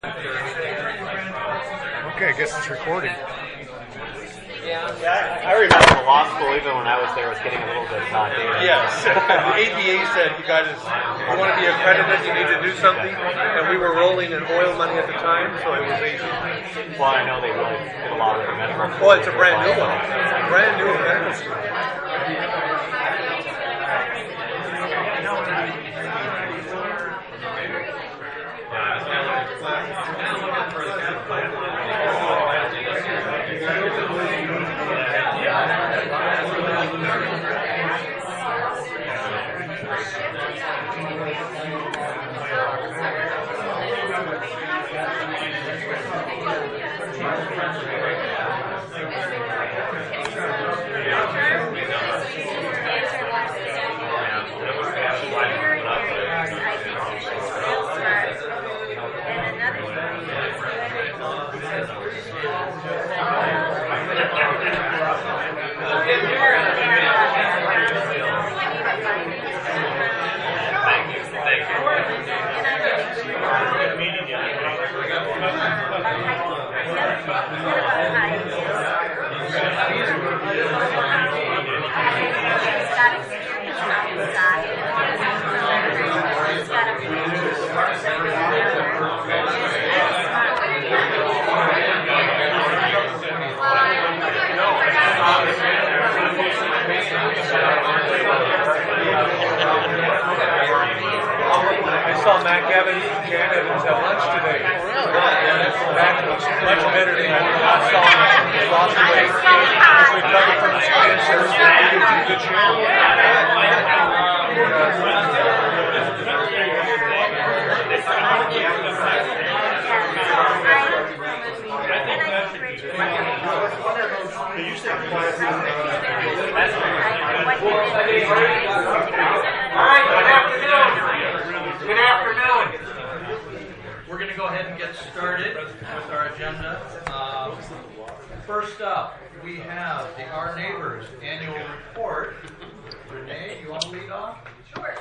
Okay, I guess it's recording. Yeah, I remember the law school, even when I was there, was getting a little bit dated. Yes. The APA said you want to be accredited, you need to do something, and we were rolling in oil money at the time, so it was easy. Well, I know they really did a lot with the medical school. Oh, it's a brand new one. Brand new medical school. I saw Matt Gavin and Jan Evans at lunch today. Matt looks much better than I saw him. He lost weight. He's recovered from his cancer. He's in good Good afternoon. We're going to go ahead and get started with our agenda. First up, we have the Our Neighbors annual report. Renee, you want to lead off? Sure.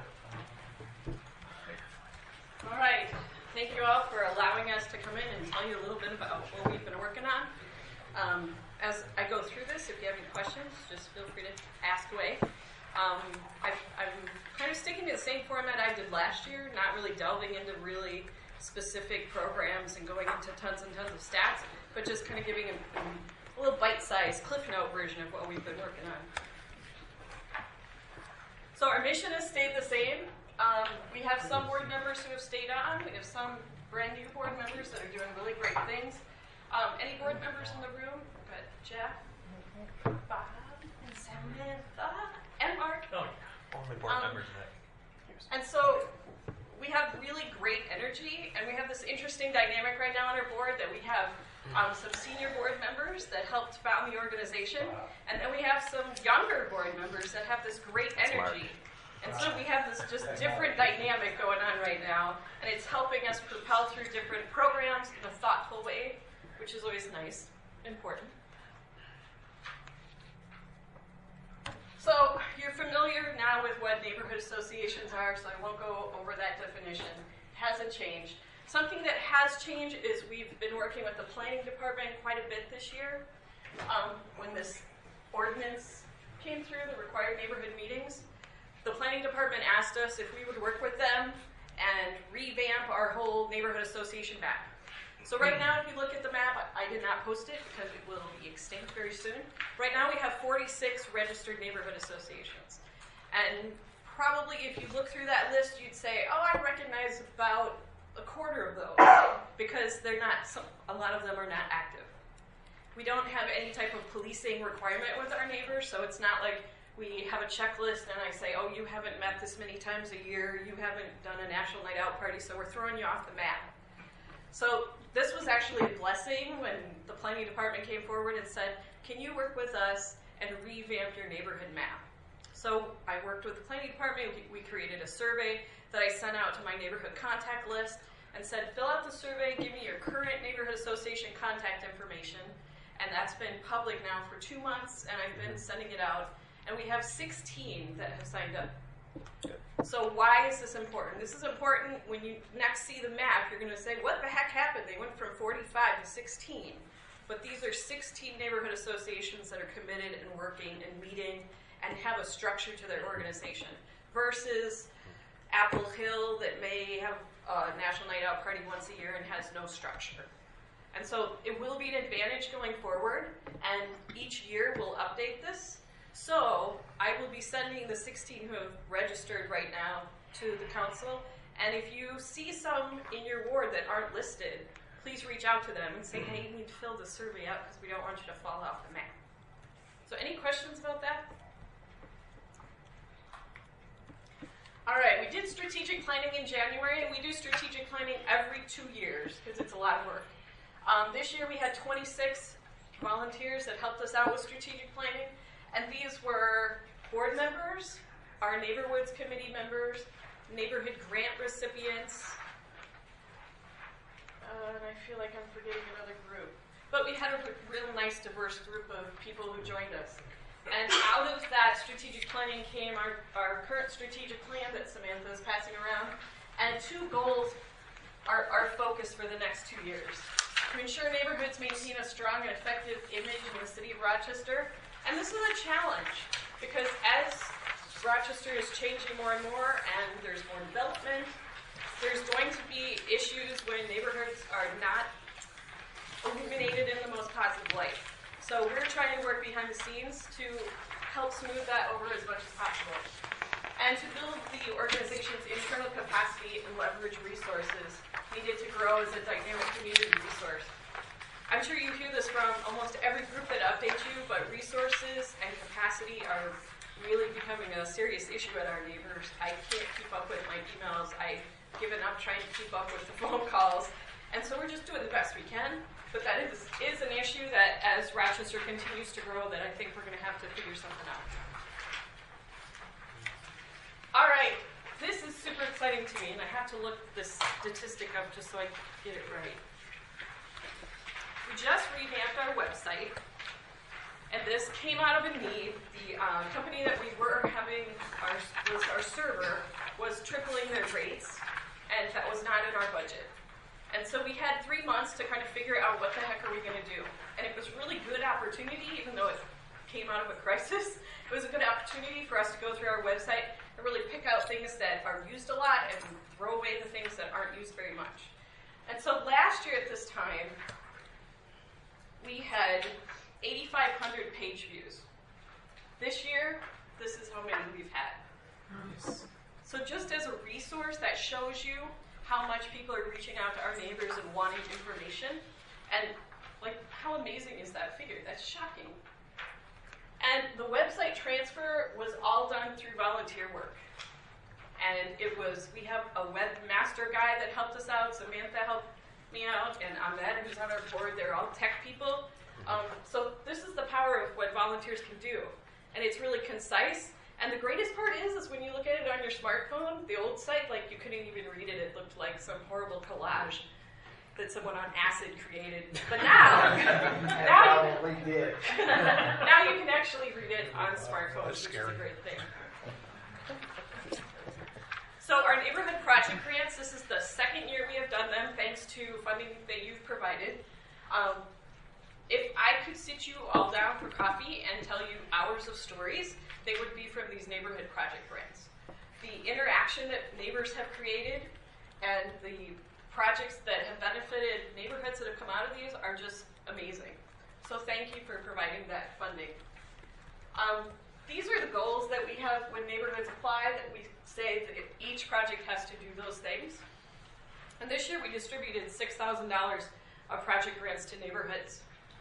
All right. Thank you all for allowing us to come in and tell you a little bit about what we've been working on. As I go through this, if you have any questions, just feel free to ask away. I'm kind of sticking to the same format I did last year, not really delving into really specific programs and going into tons and tons of stats, but just kind of giving a little bite-sized Cliff Note version of what we've been working on. So our mission has stayed the same. We have some board members who have stayed on. We have some brand new board members that are doing really great things. Any board members in the room? We've got Jeff, Bob, and Samantha, and Mark. Oh, only board members that. And so we have really great energy, and we have this interesting dynamic right now on our board that we have some senior board members that helped found the organization, and then we have some younger board members that have this great energy. And so we have this just different dynamic going on right now, and it's helping us propel through different programs in a thoughtful way, which is always nice, important. So you're familiar now with what neighborhood associations are, so I won't go over that definition. It hasn't changed. Something that has changed is we've been working with the planning department quite a bit this year. When this ordinance came through, the required neighborhood meetings, the planning department asked us if we would work with them and revamp our whole neighborhood association map. So right now, if you look at the map, I did not post it because it will be extinct very soon. Right now, we have 46 registered neighborhood associations. And probably if you look through that list, you'd say, oh, I recognize about a quarter of those because they're not, a lot of them are not active. We don't have any type of policing requirement with our neighbors, so it's not like we have a checklist and I say, oh, you haven't met this many times a year, you haven't done a national night out party, so we're throwing you off the map. So this was actually a blessing when the planning department came forward and said, can you work with us and revamp your neighborhood map? So I worked with the planning department. We created a survey that I sent out to my neighborhood contact list and said, fill out the survey, give me your current neighborhood association contact information. And that's been public now for 2 months, and I've been sending it out. And we have 16 that have signed up. So why is this important? This is important when you next see the map. You're going to say, what the heck happened? They went from 45 to 16. But these are 16 neighborhood associations that are committed and working and meeting and have a structure to their organization versus Apple Hill that may have a National Night Out party once a year and has no structure. And so it will be an advantage going forward, and each year we'll update this. So I will be sending the 16 who have registered right now to the council, and if you see some in your ward that aren't listed, please reach out to them and say, hey, you need to fill the survey out because we don't want you to fall off the map. So any questions about that? All right, we did strategic planning in January, and we do strategic planning every 2 years because it's a lot of work. This year we had 26 volunteers that helped us out with strategic planning, and these were board members, our Neighborhoods Committee members, neighborhood grant recipients, and I feel like I'm forgetting another group. But we had a real nice diverse group of people who joined us. And out of that strategic planning came our current strategic plan that Samantha is passing around, and 2 goals are focused for the next 2 years. To ensure neighborhoods maintain a strong and effective image in the city of Rochester. And this is a challenge because as Rochester is changing more and more and there's more development, there's going to be issues when neighborhoods are not illuminated in the most positive light. So we're trying to work behind the scenes to help smooth that over as much as possible. And to build the organization's internal capacity and leverage resources needed to grow as a dynamic community resource. I'm sure you hear this from almost every group that updates you, but resources and capacity are really becoming a serious issue at our neighbors. I can't keep up with my emails. I've given up trying to keep up with the phone calls. And so we're just doing the best we can. But that is an issue that as Rochester continues to grow that I think we're going to have to figure something out. All right, this is super exciting to me, and I have to look this statistic up just so I get it right. We just revamped our website, and this came out of a need. The company that we were having our server was tripling their rates, and that was not in our budget. And so we had 3 months to kind of figure out what the heck are we going to do. And it was a really good opportunity, even though it came out of a crisis. It was a good opportunity for us to go through our website and really pick out things that are used a lot and throw away the things that aren't used very much. And so last year at this time, we had 8,500 page views. This year, this is how many we've had. Nice. So just as a resource that shows you how much people are reaching out to our neighbors and wanting information, and like how amazing is that figure? That's shocking. And the website transfer was all done through volunteer work. And we have a webmaster guy that helped us out. Samantha helped me out, and Ahmed, who's on our board, they're all tech people. So this is the power of what volunteers can do. And it's really concise. And the greatest part is when you look at it on your smartphone, the old site, like you couldn't even read it. It looked like some horrible collage that someone on acid created. But now you can actually read it on smartphones, which is a great thing. So our neighborhood project grants, this is the second year we have done them, thanks to funding that you've provided. If I could sit you all down for coffee and tell you hours of stories, they would be from these neighborhood project grants. The interaction that neighbors have created and the projects that have benefited neighborhoods that have come out of these are just amazing. So thank you for providing that funding. These are the goals that we have when neighborhoods apply, that we say that each project has to do those things. And this year we distributed $6,000 of project grants to neighborhoods.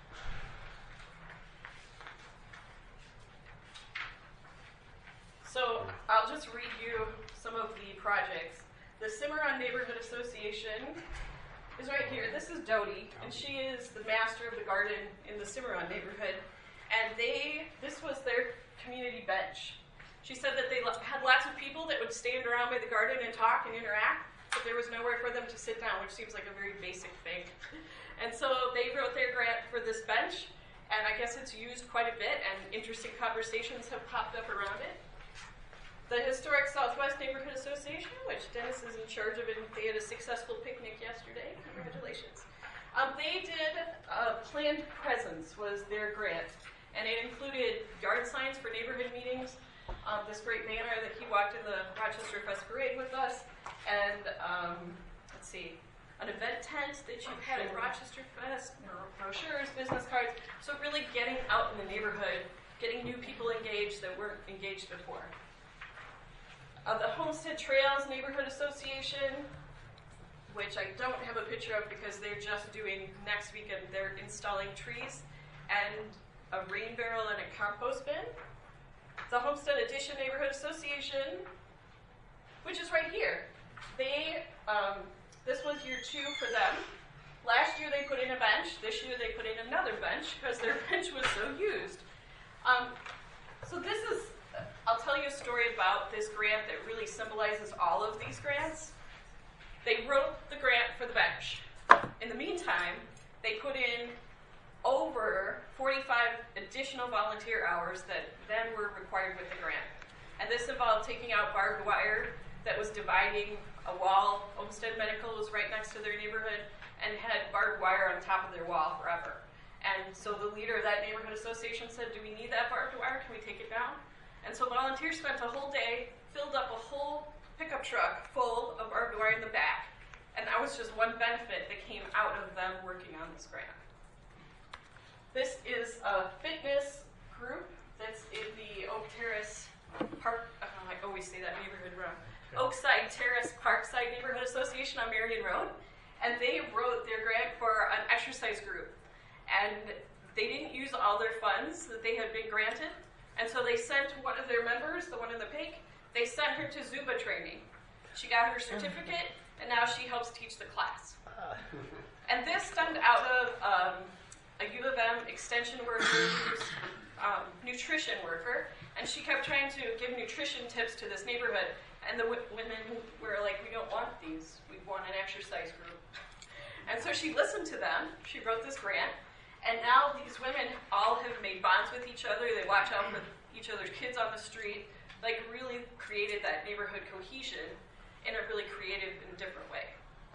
So I'll just read you some of the projects. The Cimarron Neighborhood Association is right here. This is Dodie, and she is the master of the garden in the Cimarron neighborhood. And this was their community bench. She said that they had lots of people that would stand around by the garden and talk and interact, but there was nowhere for them to sit down, which seems like a very basic thing. And so they wrote their grant for this bench, and I guess it's used quite a bit, and interesting conversations have popped up around it. the Historic Southwest Neighborhood Association, which Dennis is in charge of, and they had a successful picnic yesterday. Congratulations. They did Planned Presence was their grant, and it included yard signs for neighborhood meetings, this great banner that he walked in the Rochester Fest Parade with us, and let's see, an event tent that you've had at Rochester Fest, brochures, business cards. So really getting out in the neighborhood, getting new people engaged that weren't engaged before. The Homestead Trails Neighborhood Association, which I don't have a picture of because they're just doing next weekend, they're installing trees and a rain barrel and a compost bin. The Homestead Addition Neighborhood Association, which is right here. They, this was year 2 for them. Last year they put in a bench. This year they put in another bench because their bench was so used. So this is, I'll tell you a story about this grant that really symbolizes all of these grants. They wrote the grant for the bench. In the meantime, they put in over 45 additional volunteer hours that then were required with the grant. And this involved taking out barbed wire that was dividing a wall. Olmsted Medical was right next to their neighborhood and had barbed wire on top of their wall forever. And so the leader of that neighborhood association said, do we need that barbed wire? Can we take it down? And so volunteers spent a whole day, filled up a whole pickup truck full of barbed wire in the back. And that was just one benefit that came out of them working on this grant. This is a fitness group that's in the Oak Terrace Park, I always say that neighborhood wrong, Oakside Terrace Parkside Neighborhood Association on Marion Road. And they wrote their grant for an exercise group. And they didn't use all their funds that they had been granted. And so they sent one of their members, the one in the pink, they sent her to Zumba training. She got her certificate, and now she helps teach the class. And this stemmed out of a U of M extension worker who's nutrition worker, and she kept trying to give nutrition tips to this neighborhood. And the women were like, we don't want these. We want an exercise group. And so she listened to them. She wrote this grant. And now these women all have made bonds with each other. They watch out for each other's kids on the street. Like really created that neighborhood cohesion in a really creative and different way.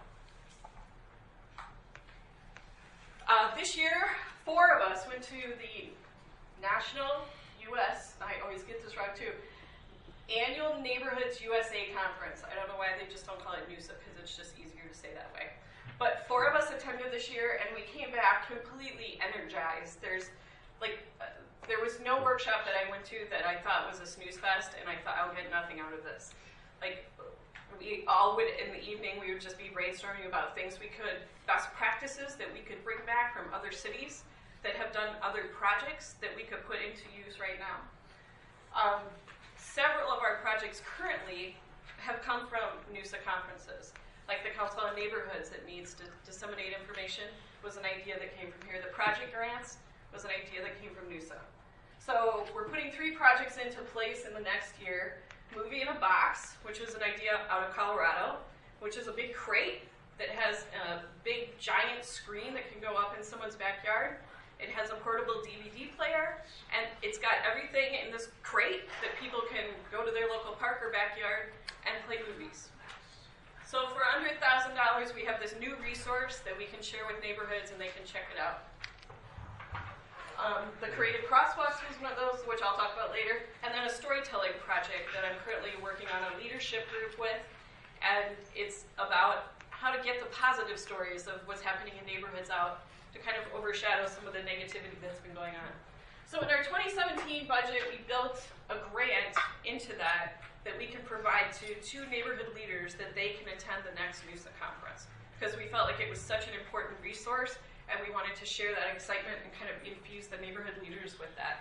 This year, 4 of us went to the National U.S., I always get this wrong too, Annual Neighborhoods USA Conference. I don't know why they just don't call it NUSA because it's just easier to say that way. But 4 of us attended this year, and we came back completely energized. There was no workshop that I went to that I thought was a snooze fest, and I thought I'll get nothing out of this. Like, we all would, in the evening, we would just be brainstorming about things we could, best practices that we could bring back from other cities that have done other projects that we could put into use right now. Several of our projects currently have come from NUSA conferences. Like the Council on Neighborhoods that needs to disseminate information was an idea that came from here. The project grants was an idea that came from NUSA. So we're putting 3 projects into place in the next year. Movie in a Box, which is an idea out of Colorado, which is a big crate that has a big giant screen that can go up in someone's backyard. It has a portable DVD player, and it's got everything in this crate that people can go to their local park or backyard and play movies. So for under $1,000, we have this new resource that we can share with neighborhoods and they can check it out. The Creative Crosswalks was one of those, which I'll talk about later, and then a storytelling project that I'm currently working on a leadership group with, and it's about how to get the positive stories of what's happening in neighborhoods out to kind of overshadow some of the negativity that's been going on. So in our 2017 budget, we built a grant into that we can provide to 2 neighborhood leaders that they can attend the next NUSA conference, because we felt like it was such an important resource, and we wanted to share that excitement and kind of infuse the neighborhood leaders with that.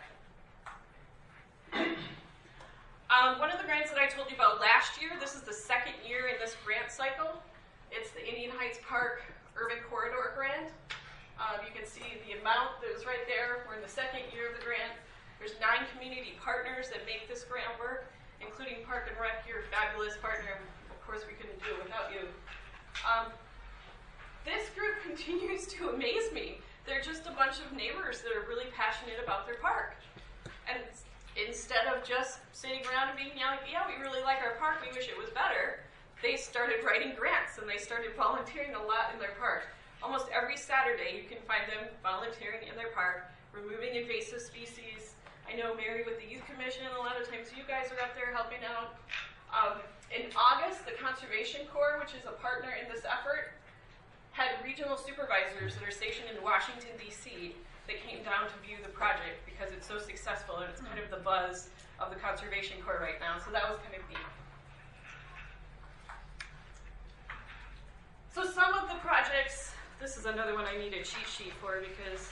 One of the grants that I told you about last year, this is the 2nd year in this grant cycle. It's the Indian Heights Park Urban Corridor Grant. You can see the amount that was right there. We're in the 2nd year of the grant. There's 9 community partners that make this grant work, including Park and Rec, your fabulous partner. Of course, we couldn't do it without you. This group continues to amaze me. They're just a bunch of neighbors that are really passionate about their park. And instead of just sitting around and being like, yeah, we really like our park, we wish it was better, they started writing grants and they started volunteering a lot in their park. Almost every Saturday you can find them volunteering in their park, removing invasive species. I know Mary with the Youth Commission, a lot of times you guys are up there helping out. In August, the Conservation Corps, which is a partner in this effort, had regional supervisors that are stationed in Washington, D.C. that came down to view the project because it's so successful and it's kind of the buzz of the Conservation Corps right now. So that was kind of neat. So some of the projects, this is another one I need a cheat sheet for because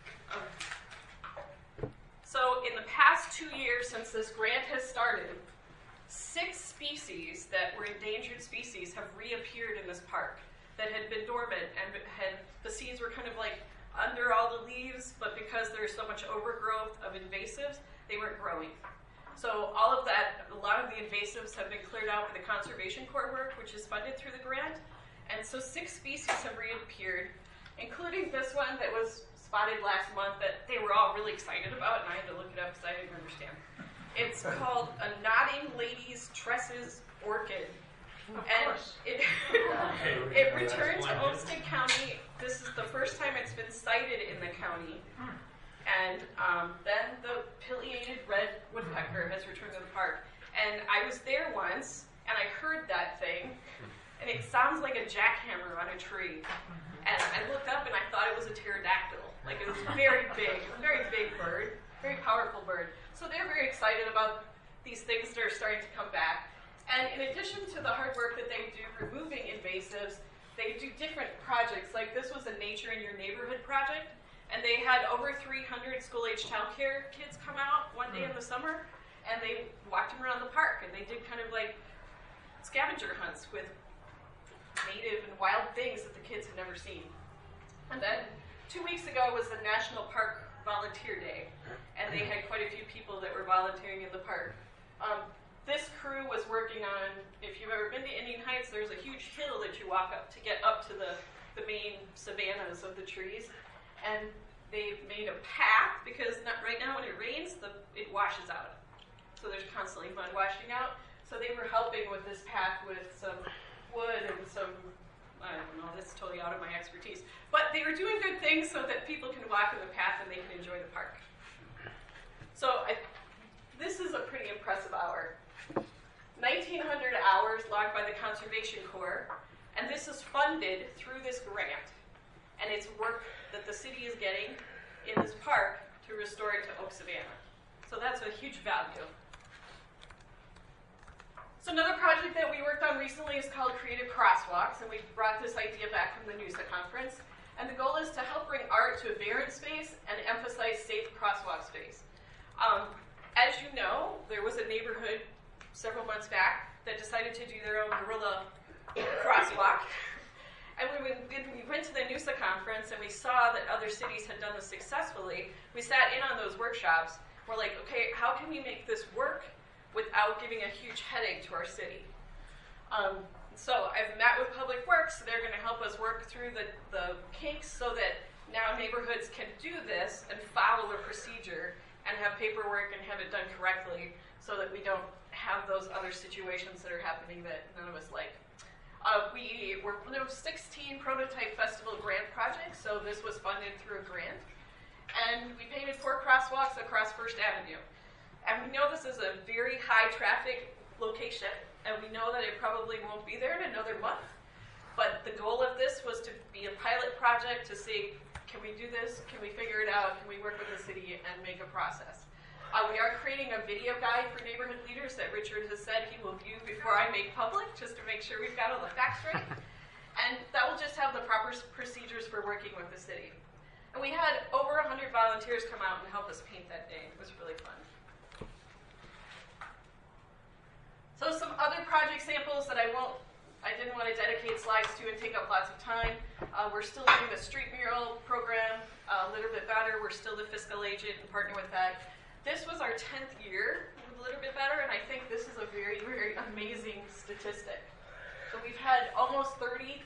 so in the past 2 years since this grant has started, 6 species that were endangered species have reappeared in this park that had been dormant and the seeds were kind of like under all the leaves, but because there's so much overgrowth of invasives, they weren't growing. So all of that, a lot of the invasives have been cleared out by the Conservation Corps work, which is funded through the grant. And so 6 species have reappeared, including this one that was spotted last month that they were all really excited about, and I had to look it up because I didn't understand. It's called a nodding lady's tresses orchid. And it returned to Olmsted County. This is the first time it's been sighted in the county. And then the pileated red woodpecker has returned to the park. And I was there once, and I heard that thing, and it sounds like a jackhammer on a tree. And I looked up, and I thought it was a pterodactyl. Like, it was very big bird, very powerful bird. So they're very excited about these things that are starting to come back. And in addition to the hard work that they do removing invasives, they do different projects. Like this was a Nature in Your Neighborhood project, and they had over 300 school-age childcare kids come out one day in the summer, and they walked them around the park, and they did kind of like scavenger hunts with native and wild things that the kids had never seen. And then 2 weeks ago was the National Park Volunteer Day, and they had quite a few people that were volunteering in the park. This crew was working on, if you've ever been to Indian Heights, there's a huge hill that you walk up to get up to the main savannas of the trees. And they made a path because right now when it rains, it washes out. So there's constantly mud washing out. So they were helping with this path with some wood and some, I don't know, this is totally out of my expertise. But they were doing good things so that people can walk in the path and they can enjoy the park. So this is a pretty impressive hour. 1,900 hours logged by the Conservation Corps, and this is funded through this grant. And it's work that the city is getting in this park to restore it to Oak Savannah. So that's a huge value. So another project that we worked on recently is called Creative Crosswalks, and we brought this idea back from the NUSA conference. And the goal is to help bring art to a barren space and emphasize safe crosswalk space. As you know, there was a neighborhood several months back that decided to do their own guerrilla crosswalk. And when we went to the NUSA conference and we saw that other cities had done this successfully, we sat in on those workshops. We're like, okay, how can we make this work without giving a huge headache to our city? So I've met with Public Works. They're going to help us work through the kinks so that now neighborhoods can do this and follow the procedure and have paperwork and have it done correctly so that we don't have those other situations that are happening that none of us like. There were 16 prototype festival grant projects, so this was funded through a grant. And we painted 4 crosswalks across First Avenue. And we know this is a very high traffic location, and we know that it probably won't be there in another month. But the goal of this was to be a pilot project to see, can we do this? Can we figure it out? Can we work with the city and make a process? We are creating a video guide for neighborhood leaders that Richard has said he will view before I make public, just to make sure we've got all the facts right. And that will just have the proper procedures for working with the city. And we had over 100 volunteers come out and help us paint that day. It was really fun. So some other project samples that I didn't want to dedicate slides to and take up lots of time. We're still doing the street mural program a little bit better. We're still the fiscal agent and partner with that. This was our 10th year with A Little Bit Better, and I think this is a very, very amazing statistic. So we've had almost 30,000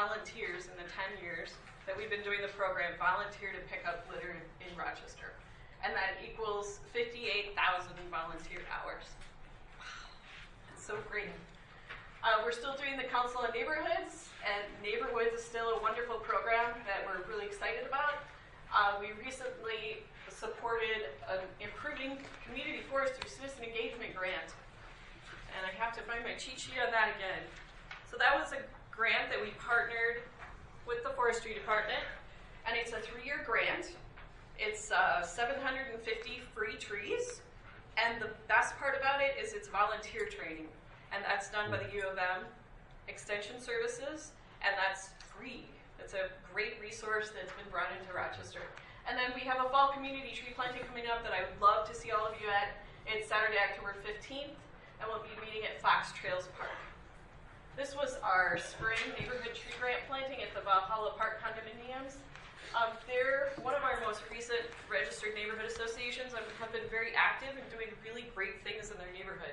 volunteers in the 10 years that we've been doing the program volunteer to pick up litter in Rochester. and that equals 58,000 volunteer hours. Wow, that's so great. We're still doing the Council on Neighborhoods, and Neighborhoods is still a wonderful program that we're really excited about. We recently supported an Improving Community Forest through Citizen Engagement grant, and I have to find my cheat sheet on that again. So that was a grant that we partnered with the Forestry Department, and it's a 3-year grant. It's 750 free trees, and the best part about it is it's volunteer training, and that's done by the U of M Extension Services, and that's free. It's a great resource that's been brought into Rochester. And then we have a fall community tree planting coming up that I would love to see all of you at. It's Saturday, October 15th, and we'll be meeting at Fox Trails Park. This was our spring neighborhood tree grant planting at the Valhalla Park condominiums. They're one of our most recent registered neighborhood associations and have been very active and doing really great things in their neighborhood.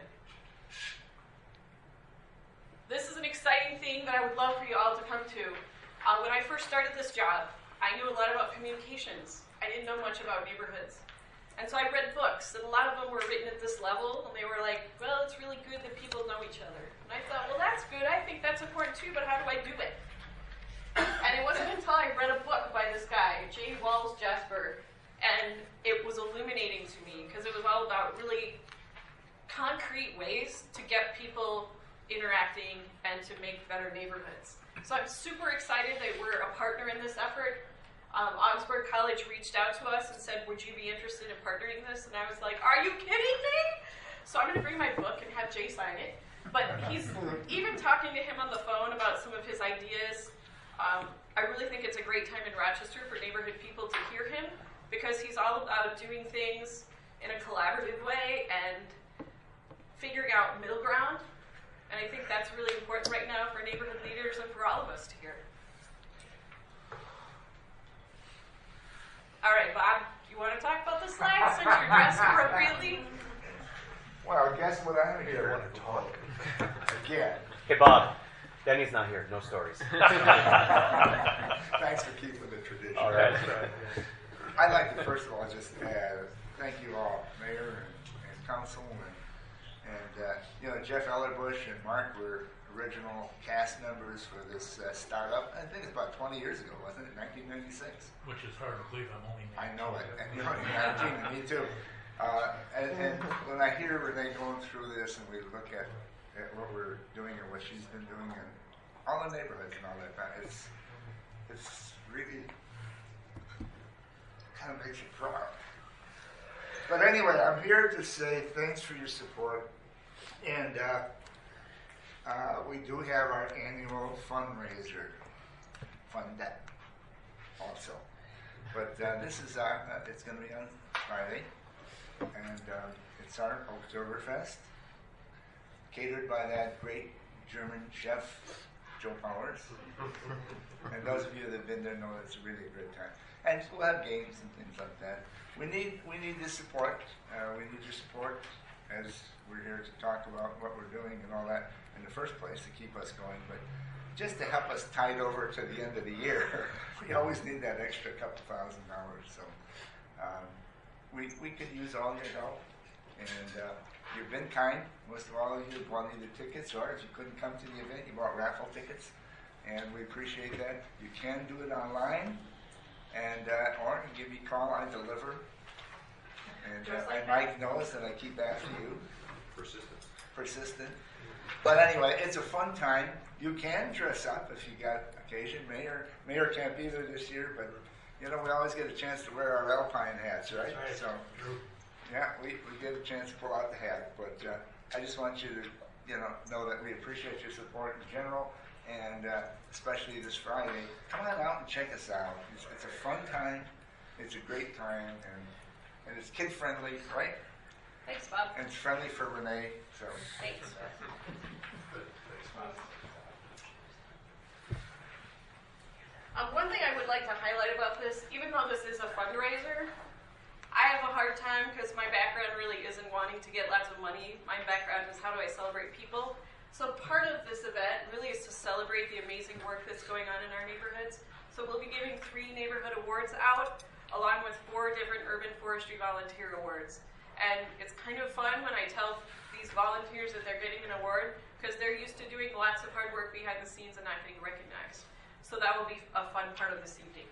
This is an exciting thing that I would love for you all to come to. When I first started this job, I knew a lot about communications. I didn't know much about neighborhoods. And so I read books, and a lot of them were written at this level, and they were like, well, it's really good that people know each other. And I thought, well, that's good. I think that's important too, but how do I do it? And it wasn't until I read a book by this guy, J. Walls Jasper, and it was illuminating to me because it was all about really concrete ways to get people interacting and to make better neighborhoods. So I'm super excited that we're a partner in this effort. Augsburg College reached out to us and said, would you be interested in partnering this? And I was like, are you kidding me? So I'm going to bring my book and have Jay sign it. But he's even talking to him on the phone about some of his ideas. I really think it's a great time in Rochester for neighborhood people to hear him because he's all about doing things in a collaborative way and figuring out middle ground. And I think that's really important right now for neighborhood leaders and for all of us to hear. All right, Bob, do you want to talk about the slides since you're dressed appropriately? Well, guess what I'm here to talk again. Hey, Bob. Denny's not here. No stories. Thanks for keeping the tradition. All right. I'd like to first of all just thank you all, Mayor and Council, and Jeff Ellerbush and Mark were original cast members for this startup. I think it's about 20 years ago, wasn't it? 1996. Which is hard to believe. I'm only 19. I know it, and you're only 19. Me too. And when I hear Renee going through this, and we look at what we're doing and what she's been doing, and all the neighborhoods and all that, it's really kind of makes you proud. But anyway, I'm here to say thanks for your support, and we do have our annual fundraiser fund also. But this is it's going to be on Friday, and it's our Oktoberfest, catered by that great German chef, Joe Powers. And those of you that have been there know it's really a great time. And we'll have games and things like that. We need the support. We need your support as we're here to talk about what we're doing and all that in the first place to keep us going. But just to help us tide over to the end of the year, we always need that extra couple $1,000. So we could use all your help. And you've been kind. Most of all of you bought either tickets, or if you couldn't come to the event, you bought raffle tickets. And we appreciate that. You can do it online, and or you give me a call, I deliver. And Mike knows that I keep after you. Persistent. But anyway, it's a fun time. You can dress up if you got occasion. Mayor can't be there this year, but we always get a chance to wear our Alpine hats, right? That's right. So yeah, we get a chance to pull out the hat. But I just want you to know that we appreciate your support in general, and especially this Friday. Come on out and check us out. It's a fun time. It's a great time, and it's kid friendly, right? Thanks, Bob. And it's friendly for Renee. So Thanks. One thing I would like to highlight about this, even though this is a fundraiser, I have a hard time because my background really isn't wanting to get lots of money. My background is how do I celebrate people. So part of this event really is to celebrate the amazing work that's going on in our neighborhoods. So we'll be giving 3 neighborhood awards out. along with 4 different urban forestry volunteer awards. And it's kind of fun when I tell these volunteers that they're getting an award, because they're used to doing lots of hard work behind the scenes and not getting recognized. So that will be a fun part of this evening.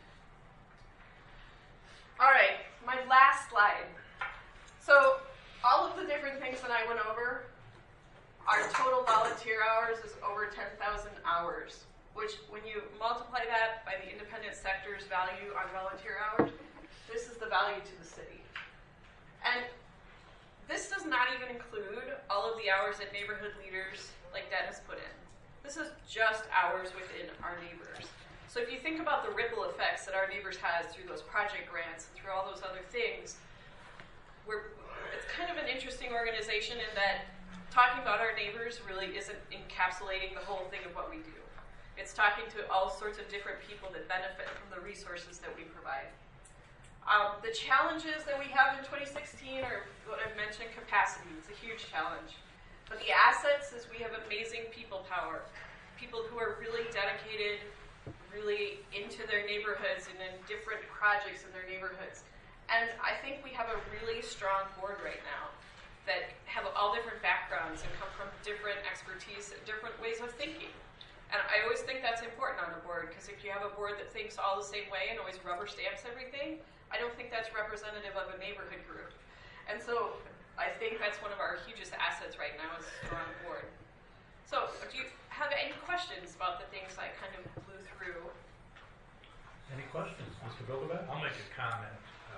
All right, my last slide. So all of the different things that I went over, our total volunteer hours is over 10,000 hours, which when you multiply that by the independent sector's value on volunteer hours, this is the value to the city. And this does not even include all of the hours that neighborhood leaders like Dennis put in. This is just hours within our neighbors. So if you think about the ripple effects that our neighbors has through those project grants and through all those other things, it's kind of an interesting organization in that talking about our neighbors really isn't encapsulating the whole thing of what we do. It's talking to all sorts of different people that benefit from the resources that we provide. The challenges that we have in 2016 are what I've mentioned, capacity. It's a huge challenge. But the assets is we have amazing people power, people who are really dedicated, really into their neighborhoods and in different projects in their neighborhoods. And I think we have a really strong board right now that have all different backgrounds and come from different expertise and different ways of thinking. And I always think that's important on a board, because if you have a board that thinks all the same way and always rubber stamps everything, I don't think that's representative of a neighborhood group. And so I think that's one of our hugest assets right now is a strong board. So do you have any questions about the things I kind of blew through? Any questions, Mr. Bilderbeck? I'll make a comment.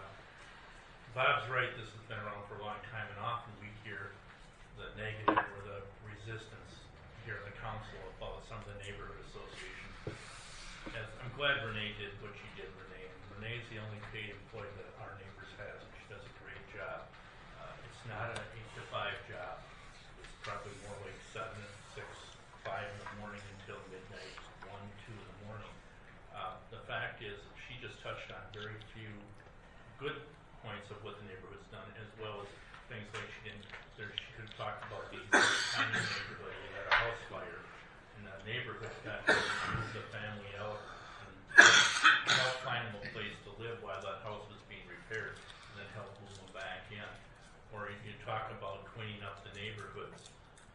Bob's right, this has been around for a long time, and often we hear the negative or the resistance here in the council about some of the neighborhood associations. I'm glad Renee did what she did, Renee. And Renee's the only paid employee that our neighbors has, and she does a great job. It's not an 8 to 5 job. It's probably more like 7, 6, 5 in the morning until midnight, 1, 2 in the morning. The fact is, she just touched on very few good points of what the neighborhood's done, as well as things like she could have talked about the tiny neighborhood. We had a house fire, and the neighborhood got to move the family out and help find them a place to live while that house was being repaired, and then help move them back in. Or you talk about cleaning up the neighborhoods,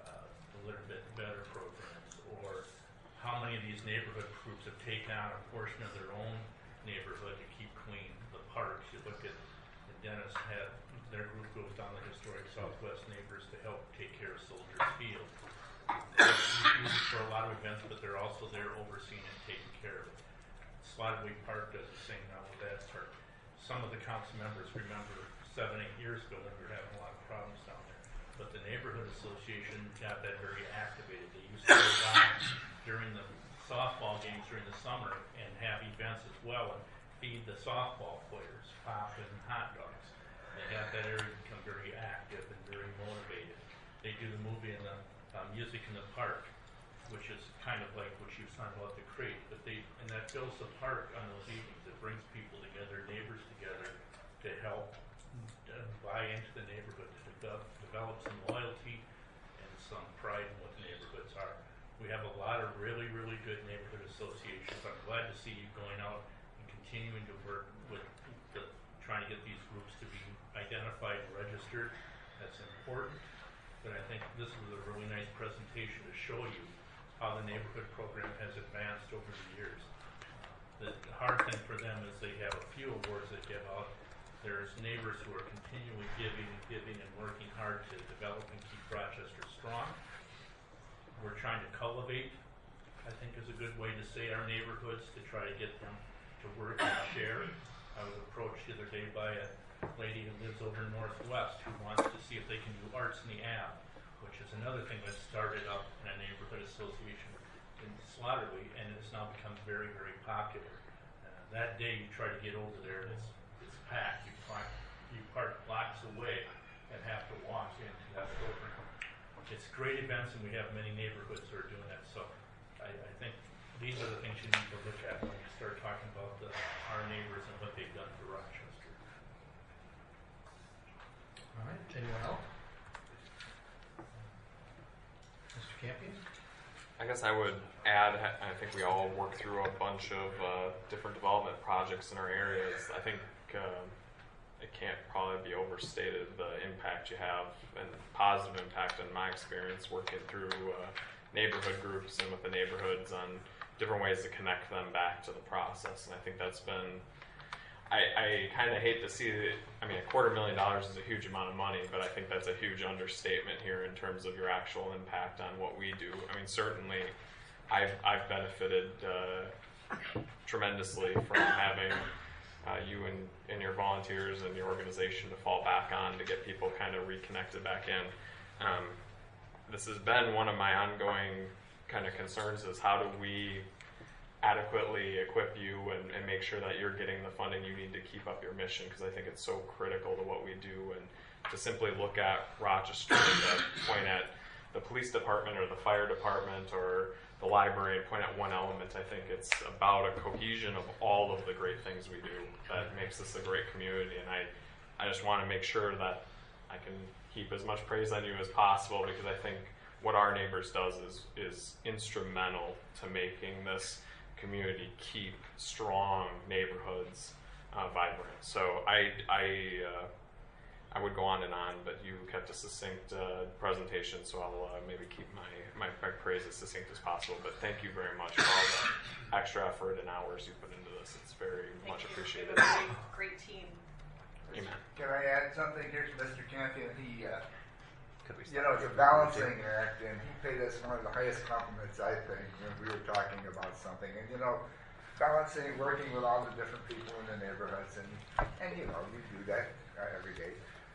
a little bit better programs, or how many of these neighborhood groups have taken on a portion of their own neighborhood to keep clean. The parks, you look at Dennis had their group goes down the historic Southwest neighbors to help take care of Soldiers Field. They use it for a lot of events, but they're also there overseeing and taking care of it. Slotway Park does the same now with that park. Some of the council members remember 7, 8 years ago when we were having a lot of problems down there. But the neighborhood association got that very activated. They used to go down during the softball games during the summer and have events as well and feed the softball players, pop and hot dogs. They have that area become very active and very motivated. They do the movie and the music in the park, which is kind of like what you was talking about the crate. But and that fills the park on those evenings. It brings people together, neighbors together, to help buy into the neighborhood, to develop some loyalty and some pride in what the neighborhoods are. We have a lot of really, really good neighborhood associations. I'm glad to see you going out and continuing to work with trying to get these groups to be identified and registered. That's important. But I think this was a really nice presentation to show you how the neighborhood program has advanced over the years. The hard thing for them is they have a few awards that give out. There's neighbors who are continually giving and working hard to develop and keep Rochester strong. We're trying to cultivate, I think is a good way to say, our neighborhoods, to try to get them to work and share. I was approached the other day by a lady who lives over Northwest who wants to see if they can do Arts in the Ave, which is another thing that started up in a neighborhood association in Slaughterly, and it's now become very, very popular. That day you try to get over there, and it's packed. You park blocks away and have to walk into that program. It's great events, and we have many neighborhoods that are doing that. So I think these are the things you need to look at when you start talking about our neighbors and what they've done for Rochester. All right, anyone else? Mr. Campion? I guess I would add, I think we all work through a bunch of different development projects in our areas. I think it can't probably be overstated the impact you have and positive impact in my experience working through neighborhood groups and with the neighborhoods on different ways to connect them back to the process. And I think that's been, I kind of hate to see that. I mean, $250,000 is a huge amount of money, but I think that's a huge understatement here in terms of your actual impact on what we do. I mean, certainly I've benefited tremendously from having you and your volunteers and your organization to fall back on to get people kind of reconnected back in. This has been one of my ongoing kind of concerns is how do we adequately equip you and make sure that you're getting the funding you need to keep up your mission, because I think it's so critical to what we do. And to simply look at Rochester and to point at the police department or the fire department or the library and point at one element, I think it's about a cohesion of all of the great things we do that makes this a great community. And I just want to make sure that I can heap as much praise on you as possible, because I think what Our Neighbors does is instrumental to making this community keep strong neighborhoods vibrant. So I would go on and on, but you kept a succinct presentation, so I'll maybe keep my praise as succinct as possible. But thank you very much for all the extra effort and hours you put into this. It's very much appreciated. Great team. Amen. Can I add something here to Mr. Campion? He, it's a balancing act, and he paid us one of the highest compliments, I think, when we were talking about something. And, balancing, working with all the different people in the neighborhoods, and you do that every day.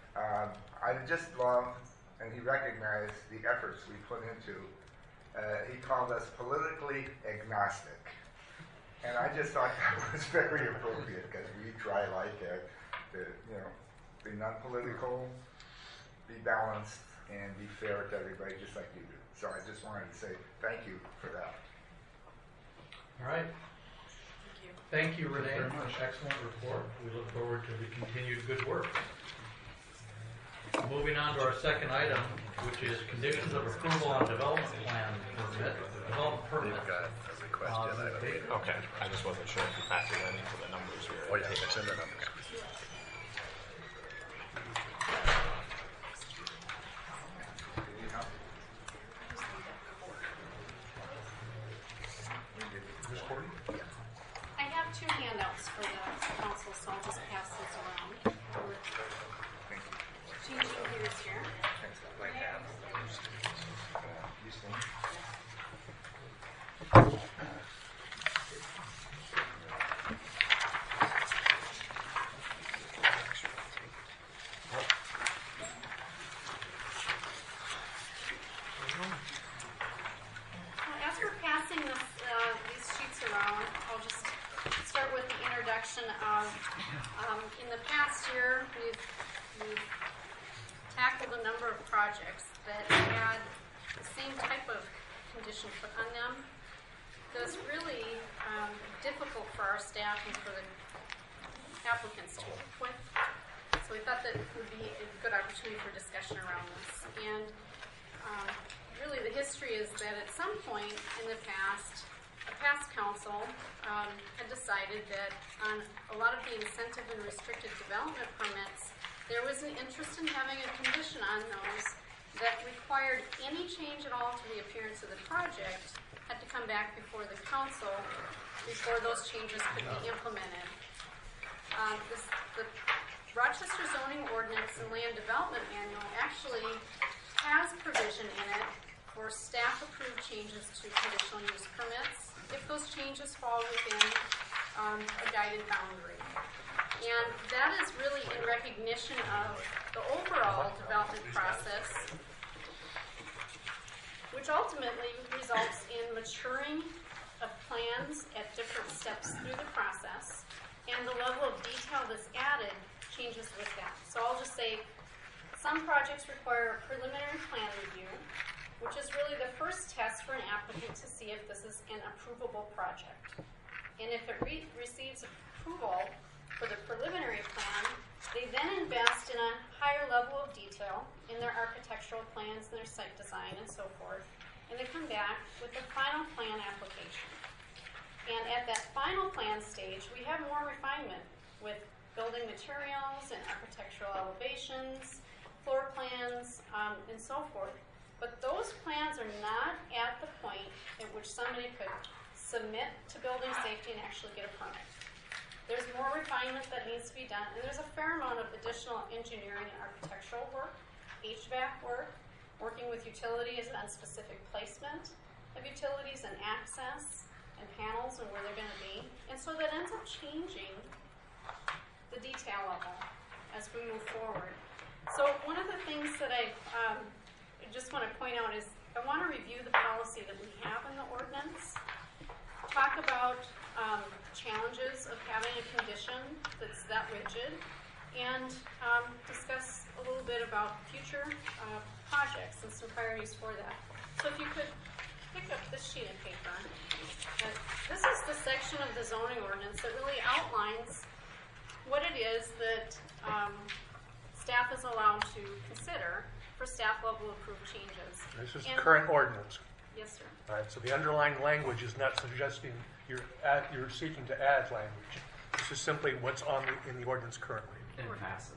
I just love, and he recognized the efforts we put into, he called us politically agnostic. And I just thought that was very appropriate, because we try like that, to, be non-political, be balanced, and be fair to everybody, just like you do. So I just wanted to say thank you for that. All right. Thank you, Renee. Excellent report. We look forward to the continued good work. Moving on to our second item, which is conditions of approval on development plan permit. Development permit. Okay. I just wasn't sure if you factored that into the numbers here. Oh, yeah, it's in the numbers. I have two handouts for the council, so I'll just pass this around. Changing gears here. As we're passing these sheets around, I'll just start with the introduction of, in the past year, we've tackled a number of projects that had the same type of condition put on them. It was really difficult for our staff and for the applicants to work with. So we thought that it would be a good opportunity for discussion around this. And really the history is that at some point in the past, a past council had decided that on a lot of the incentive and restricted development permits, there was an interest in having a condition on those that required any change at all to the appearance of the project had to come back before the council before those changes could be implemented. The Rochester Zoning Ordinance and Land Development Manual actually has provision in it for staff-approved changes to conditional use permits if those changes fall within a guided boundary. And that is really in recognition of the overall development process, which ultimately results in maturing of plans at different steps through the process, and the level of detail that's added changes with that. So I'll just say some projects require a preliminary plan review, which is really the first test for an applicant to see if this is an approvable project. And if it receives approval for the preliminary plan, they then invest in a higher level of detail in their architectural plans and their site design and so forth. and they come back with a final plan application. And at that final plan stage, we have more refinement with building materials and architectural elevations, floor plans, and so forth. But those plans are not at the point at which somebody could submit to building safety and actually get a permit. There's more refinement that needs to be done, and there's a fair amount of additional engineering and architectural work, HVAC work, working with utilities on specific placement of utilities and access and panels and where they're going to be. And so that ends up changing the detail level as we move forward. So one of the things that I just want to point out is I want to review the policy that we have in the ordinance, talk about challenges of having a condition that's that rigid, and discuss a little bit about future projects and some priorities for that. So if you could pick up this sheet of paper. This is the section of the zoning ordinance that really outlines what it is that staff is allowed to consider for staff level approved changes. This is the current ordinance. Yes, sir. All right, so the underlying language is not suggesting you're seeking to add language. This is simply what's in the ordinance currently. And passes.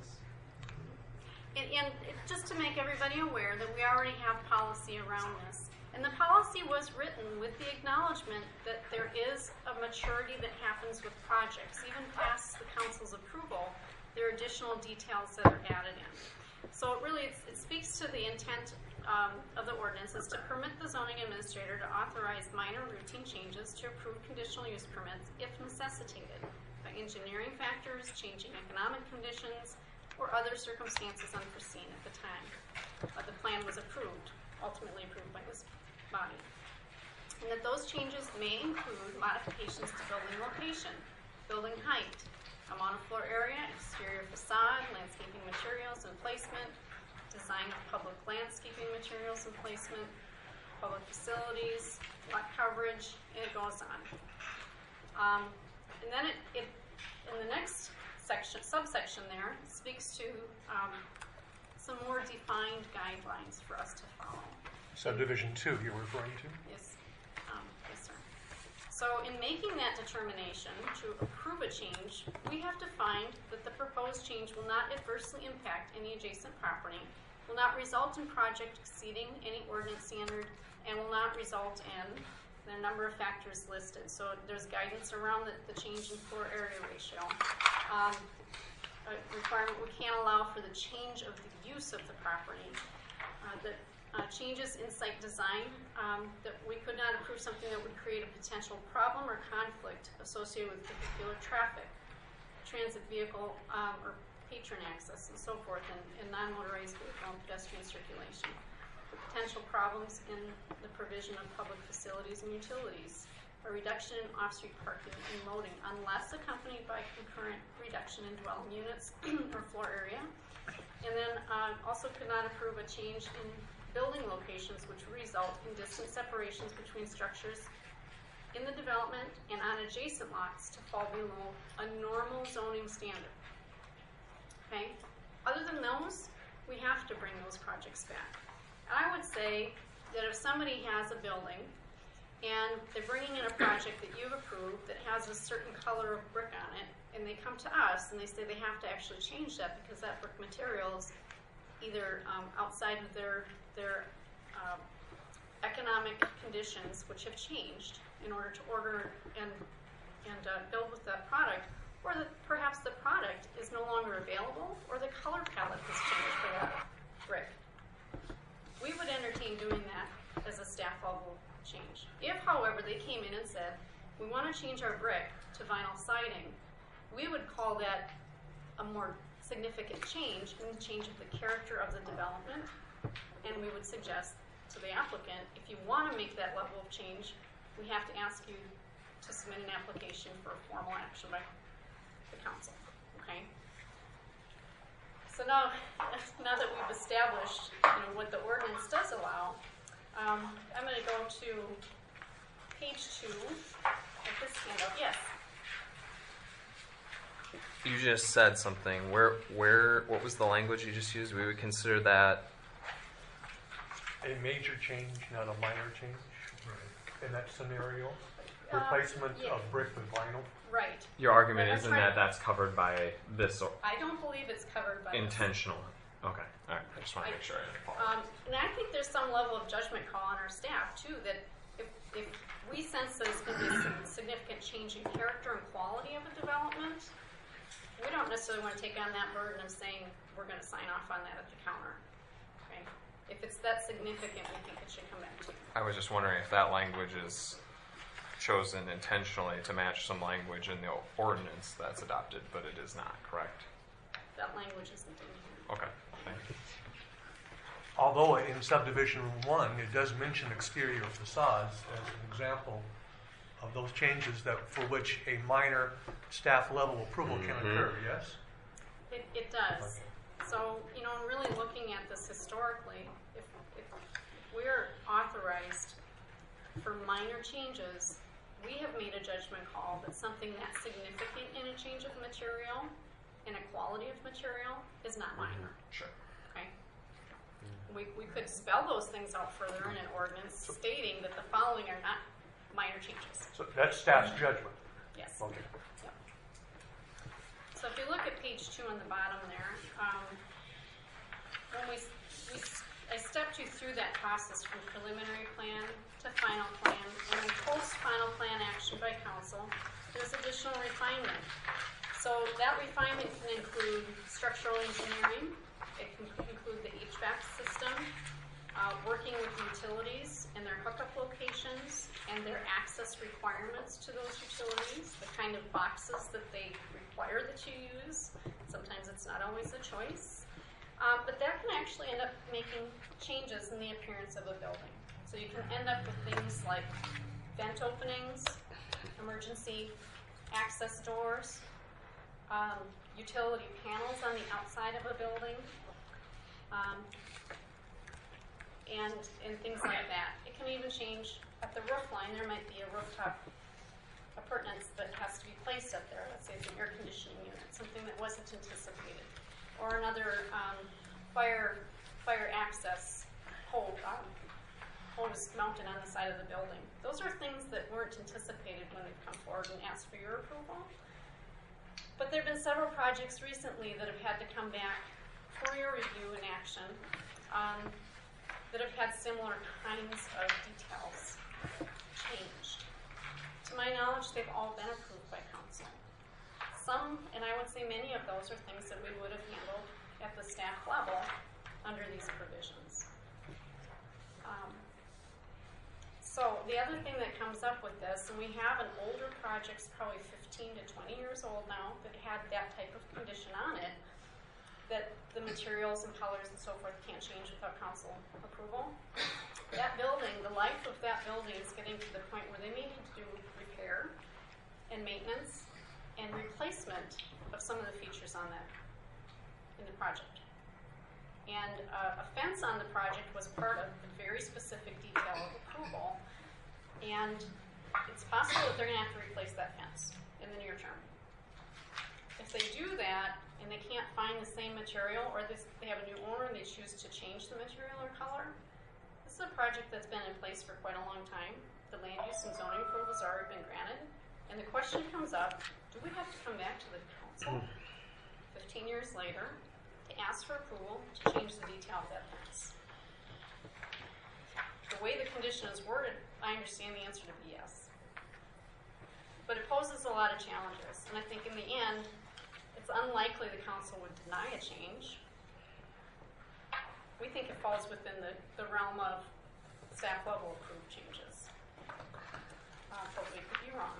And just to make everybody aware that we already have policy around this. And the policy was written with the acknowledgement that there is a maturity that happens with projects. Even past the council's approval, there are additional details that are added in. So it speaks to the intent of the ordinance is to permit the zoning administrator to authorize minor routine changes to approve conditional use permits if necessitated by engineering factors, changing economic conditions, or other circumstances unforeseen at the time the plan was ultimately approved by this body. And that those changes may include modifications to building location, building height, amount of floor area, exterior facade, landscaping materials and placement, design of public landscaping materials and placement, public facilities, lot coverage, and it goes on. And then it in the next subsection there, speaks to some more defined guidelines for us to follow. Subdivision 2 you're referring to? Yes, yes, sir. So in making that determination to approve a change, we have to find that the proposed change will not adversely impact any adjacent property, will not result in project exceeding any ordinance standard, and will not result in the number of factors listed. So there's guidance around the change in floor area ratio. A requirement we can't allow for the change of the use of the property. Changes in site design, that we could not approve something that would create a potential problem or conflict associated with particular traffic, transit vehicle, or patron access and so forth, and non-motorized vehicle and pedestrian circulation. The potential problems in the provision of public facilities and utilities, a reduction in off-street parking and loading unless accompanied by concurrent reduction in dwelling units or floor area. And then also could not approve a change in building locations which result in distant separations between structures in the development and on adjacent lots to fall below a normal zoning standard. Okay? Other than those, we have to bring those projects back. I would say that if somebody has a building and they're bringing in a project that you've approved that has a certain color of brick on it, and they come to us and they say they have to actually change that because that brick material is either outside of their economic conditions, which have changed in order to order and build with that product, or that perhaps the product is no longer available, or the color palette has changed for that brick. We would entertain doing that as a staff level change. If, however, they came in and said, we want to change our brick to vinyl siding, we would call that a more significant change in the change of the character of the development, and we would suggest to the applicant, if you want to make that level of change, we have to ask you to submit an application for a formal action by the council. Okay? So now that we've established what the ordinance does allow, I'm going to go to page 2 of this handout. Yes? You just said something. What was the language you just used? We would consider that a major change, not a minor change Right. in that scenario? Replacement yeah. of brick with vinyl? Right. Your argument That's isn't right. that that's covered by this I don't believe it's covered by this. intentional. Okay. All right. I just want to make sure I didn't follow. And I think there's some level of judgment call on our staff too, that if we sense that it's going to be a significant change in character and quality of a development, we don't necessarily want to take on that burden of saying we're going to sign off on that at the counter. Okay? If it's that significant, we think it should come back to you. I was just wondering if that language is chosen intentionally to match some language in the ordinance that's adopted, but it is not, correct? That language isn't in here. Okay. Thank you. Although in subdivision 1, it does mention exterior facades as an example of those changes that for which a minor staff level approval can occur, yes? It does. So, in really looking at this historically, if we're authorized for minor changes, we have made a judgment call that something that significant in a change of material and a quality of material is not minor. Sure. Okay? We could spell those things out further in an ordinance stating that the following are not minor changes. So that's staff's judgment. Yes. Okay. Yep. So if you look at page 2 on the bottom there, when I stepped you through that process from preliminary plan to final plan, and then post-final plan action by council, there's additional refinement. So that refinement can include structural engineering, it can include the HVAC system, working with utilities and their hookup locations and their access requirements to those utilities, the kind of boxes that they require that you use. Sometimes it's not always a choice. But that can actually end up making changes in the appearance of a building. So you can end up with things like vent openings, emergency access doors, utility panels on the outside of a building, and things like that. It can even change at the roof line. There might be a rooftop appurtenance that has to be placed up there. Let's say it's an air conditioning unit, something that wasn't anticipated. Or another fire access hose mounted on the side of the building. Those are things that weren't anticipated when they've come forward and asked for your approval. But there have been several projects recently that have had to come back for your review and action that have had similar kinds of details changed. To my knowledge, they've all been approved by council. Some, and I would say many of those, are things that we would have handled at the staff level under these provisions. So the other thing that comes up with this, and we have an older project, probably 15 to 20 years old now, that had that type of condition on it, that the materials and colors and so forth can't change without council approval. That building, the life of that building is getting to the point where they may need to do repair and maintenance and replacement of some of the features on that in the project. And a fence on the project was part of the very specific detail of approval, and it's possible that they're going to have to replace that fence in the near term. If they do that and they can't find the same material, or they have a new owner and they choose to change the material or color, this is a project that's been in place for quite a long time. The land use and zoning approvals have already been granted, and the question comes up, do we have to come back to the council 15 years later to ask for approval to change the detail of that fence? The way the condition is worded, I understand the answer to be yes. But it poses a lot of challenges, and I think in the end, it's unlikely the council would deny a change. We think it falls within the realm of staff level approved changes. But we could be wrong.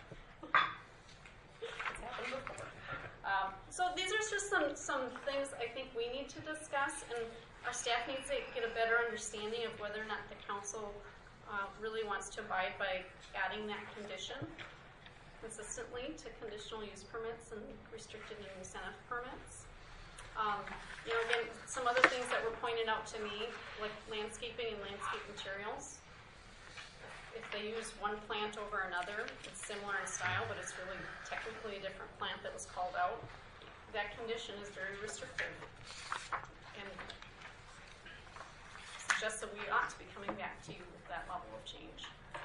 It's happened before. So these are just some things I think we need to discuss, and our staff needs to get a better understanding of whether or not the council really wants to abide by adding that condition consistently to conditional use permits and restricted and incentive permits. Again, some other things that were pointed out to me, like landscaping and landscape materials. If they use one plant over another, it's similar in style, but it's really technically a different plant that was called out. That condition is very restrictive and suggests that we ought to be coming back to you with that level of change.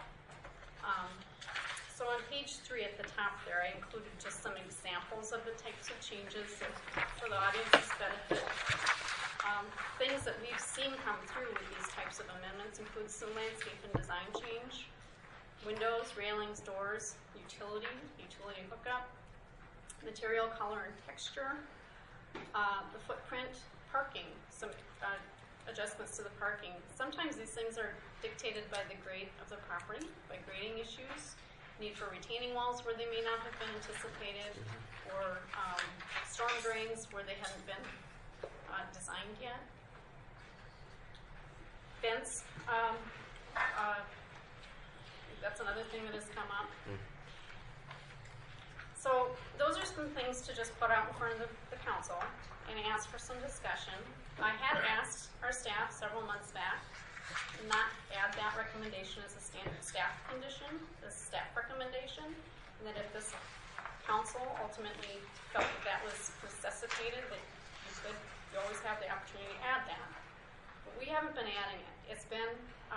So on page 3 at the top there, I included just some examples of the types of changes that, for the audience's benefit. Things that we've seen come through with these types of amendments include some landscape and design change, windows, railings, doors, utility hookup, material, color, and texture, the footprint, parking, some adjustments to the parking. Sometimes these things are dictated by the grade of the property, by grading issues, need for retaining walls where they may not have been anticipated, or storm drains where they haven't been designed yet. Fence, that's another thing that has come up. So those are some things to just put out in front of the council and ask for some discussion. I had asked our staff several months back to not add that recommendation as a standard staff condition, as a staff recommendation, and that if this council ultimately felt that was necessitated, that you always have the opportunity to add that. But we haven't been adding it. It's been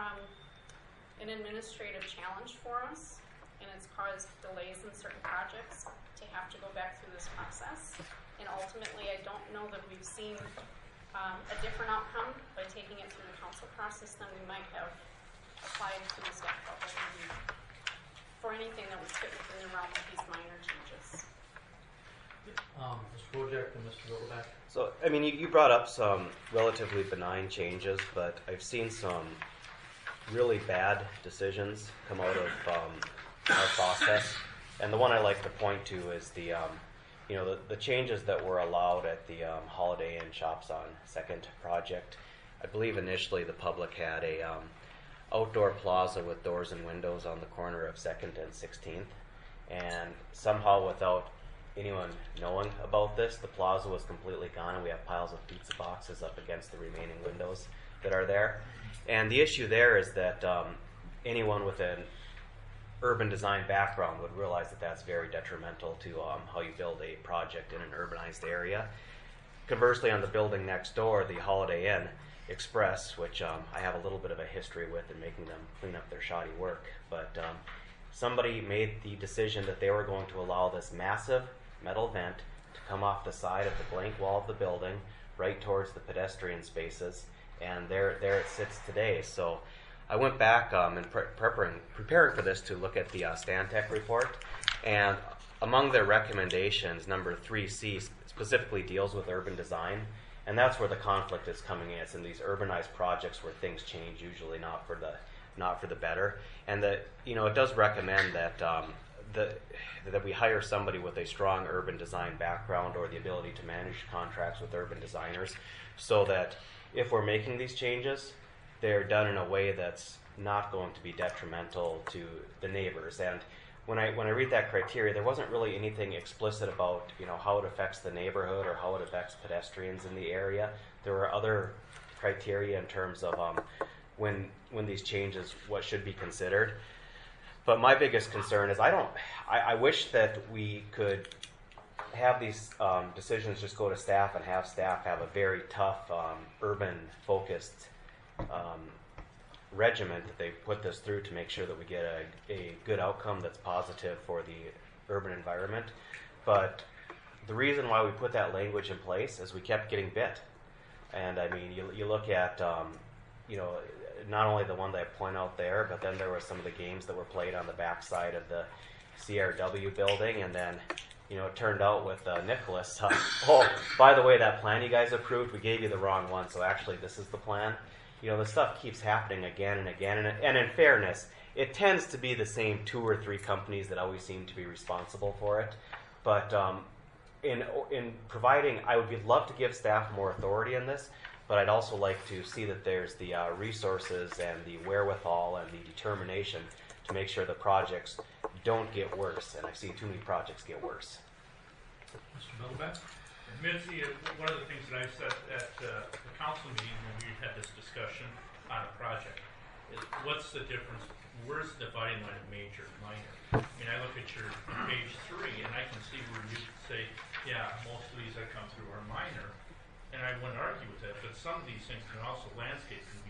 an administrative challenge for us, and it's caused delays in certain projects to have to go back through this process. And ultimately, I don't know that we've seen a different outcome by taking it through the council process than we might have applied to the staff level review for anything that would fit within the realm of these minor changes. Mr. Wojak and Mr. Vogelback. So, I mean, you brought up some relatively benign changes, but I've seen some really bad decisions come out of our process. And the one I like to point to is the changes that were allowed at the Holiday Inn Shops on 2nd project. I believe initially the public had a outdoor plaza with doors and windows on the corner of 2nd and 16th. And somehow, without anyone knowing about this, the plaza was completely gone, and we have piles of pizza boxes up against the remaining windows that are there. And the issue there is that anyone with an urban design background would realize that that's very detrimental to how you build a project in an urbanized area. Conversely, on the building next door, the Holiday Inn Express, which I have a little bit of a history with in making them clean up their shoddy work, but somebody made the decision that they were going to allow this massive metal vent to come off the side of the blank wall of the building right towards the pedestrian spaces, and there it sits today. So I went back in preparing for this to look at the Stantec report, and among their recommendations, number 3C specifically deals with urban design, and that's where the conflict is coming in. It's in these urbanized projects where things change, usually not for the better, and that it does recommend that that we hire somebody with a strong urban design background or the ability to manage contracts with urban designers, so that if we're making these changes, they're done in a way that's not going to be detrimental to the neighbors. And when I read that criteria, there wasn't really anything explicit about how it affects the neighborhood or how it affects pedestrians in the area. There were other criteria in terms of when these changes, what should be considered. But my biggest concern is I wish that we could have these decisions just go to staff and have staff have a very tough urban-focused regiment that they put this through to make sure that we get a good outcome that's positive for the urban environment. But the reason why we put that language in place is we kept getting bit. And I mean, you look at not only the one that I point out there, but then there were some of the games that were played on the backside of the CRW building, and then it turned out with Nicholas, oh, by the way, that plan you guys approved, we gave you the wrong one, so actually this is the plan. This stuff keeps happening again and again, and in fairness, it tends to be the same 2 or 3 companies that always seem to be responsible for it. But in providing, I would love to give staff more authority in this, but I'd also like to see that there's the resources and the wherewithal and the determination to make sure the projects don't get worse, and I've seen too many projects get worse. Mr. Middleback? Mitzi, one of the things that I said at the council meeting when we had this discussion on a project is what's the difference? Where's the dividing line of major and minor? I mean, I look at your page 3 and I can see where you say, yeah, most of these that come through are minor, and I wouldn't argue with that, but some of these things can also, landscape can be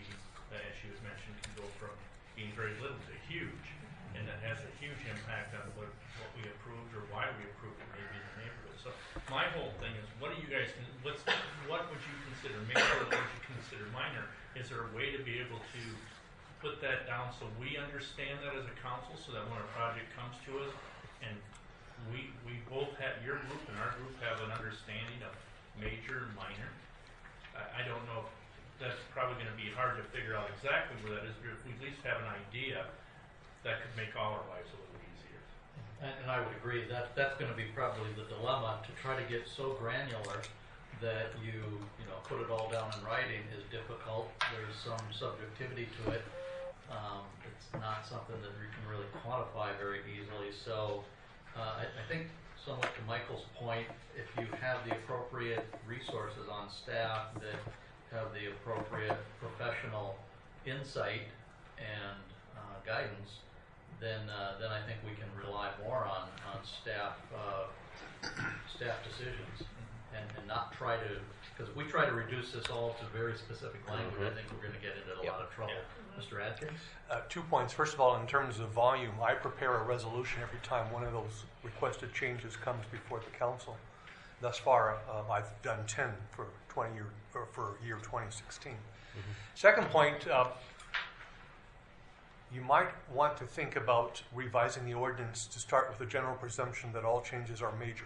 as she was mentioning, can go from being very little to huge, and that has a huge impact on what we approved or why we approved it maybe in the neighborhood. So my whole thing is, what do you guys, what would you consider major, what would you consider minor? Is there a way to be able to put that down so we understand that as a council, so that when a project comes to us, and we both have, your group and our group have an understanding of major and minor? I don't know if that's probably going to be hard to figure out exactly where that is, but if we at least have an idea, that could make all our lives a little easier. And I would agree that that's going to be probably the dilemma, to try to get so granular that you put it all down in writing is difficult. There's some subjectivity to it. It's not something that we can really quantify very easily. So I think somewhat to Michael's point, if you have the appropriate resources on staff that have the appropriate professional insight and guidance, then I think we can rely more on staff decisions and not try to, because if we try to reduce this all to very specific language, I think we're going to get into a lot of trouble. Mr. Adkins? 2 points. First of all, in terms of volume, I prepare a resolution every time one of those requested changes comes before the council. Thus far, I've done 10 for year 2016. Second point, you might want to think about revising the ordinance to start with the general presumption that all changes are major.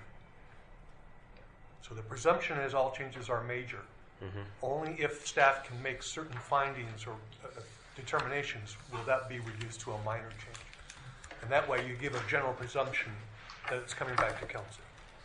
So the presumption is all changes are major. Only if staff can make certain findings or determinations will that be reduced to a minor change. And that way you give a general presumption that it's coming back to council.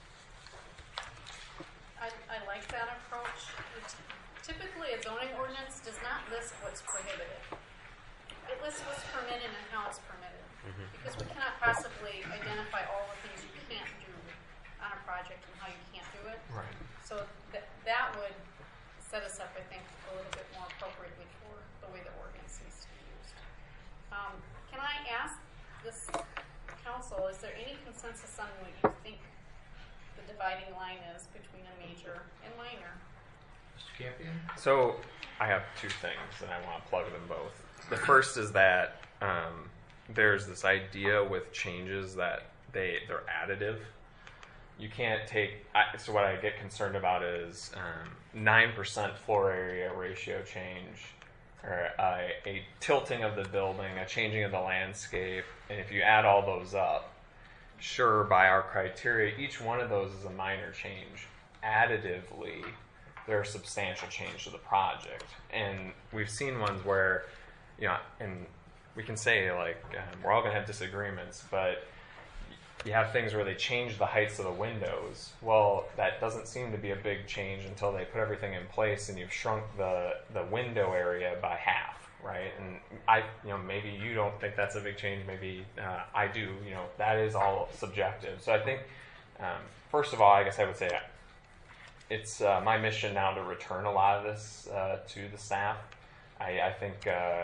I like that approach. Typically, a zoning ordinance does not list what's prohibited. It lists what's permitted and how it's permitted. Because we cannot possibly identify all the things you can't do on a project and how you can't do it. Right. So that would set us up, I think, a little bit more appropriately for the way the ordinance needs to be used. Can I ask this council, is there any consensus on what you think the dividing line is between a major and minor? Mr. Campion? So I have two things, and I want to plug them both. The first is that there's this idea with changes that they're additive. You can't take, so what I get concerned about is 9% floor area ratio change, or a tilting of the building, a changing of the landscape, and if you add all those up, sure, by our criteria, each one of those is a minor change. Additively, they're a substantial change to the project. And we've seen ones where, and we can say, we're all going to have disagreements, but you have things where they change the heights of the windows. Well, that doesn't seem to be a big change until they put everything in place and you've shrunk the window area by half, right? And maybe you don't think that's a big change, maybe I do. That is all subjective. So I think, first of all, I guess I would say it's my mission now to return a lot of this to the staff. I think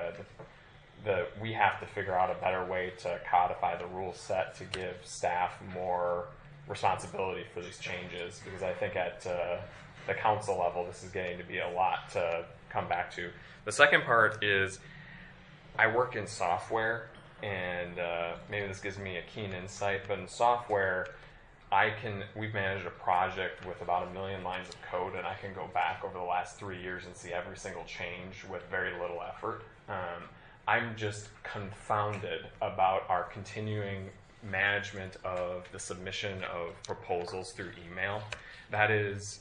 we have to figure out a better way to codify the rule set to give staff more responsibility for these changes, because I think at the council level this is getting to be a lot to come back to. The second part is I work in software, and maybe this gives me a keen insight, but in software we've managed a project with about 1 million lines of code, and I can go back over the last 3 years and see every single change with very little effort. I'm just confounded about our continuing management of the submission of proposals through email. That is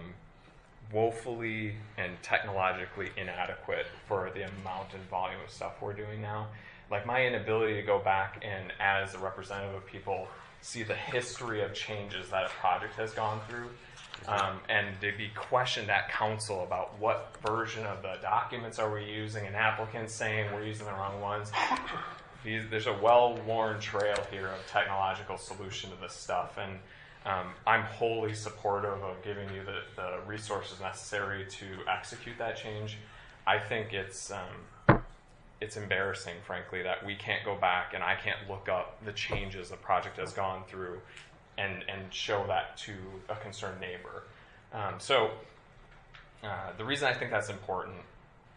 woefully and technologically inadequate for the amount and volume of stuff we're doing now. Like, my inability to go back and, as a representative of people, see the history of changes that a project has gone through, and to be questioned at council about what version of the documents are we using, and applicants saying we're using the wrong ones. There's a well-worn trail here of technological solution to this stuff, and I'm wholly supportive of giving you the resources necessary to execute that change. I think it's embarrassing, frankly, that we can't go back and I can't look up the changes the project has gone through and show that to a concerned neighbor. So the reason I think that's important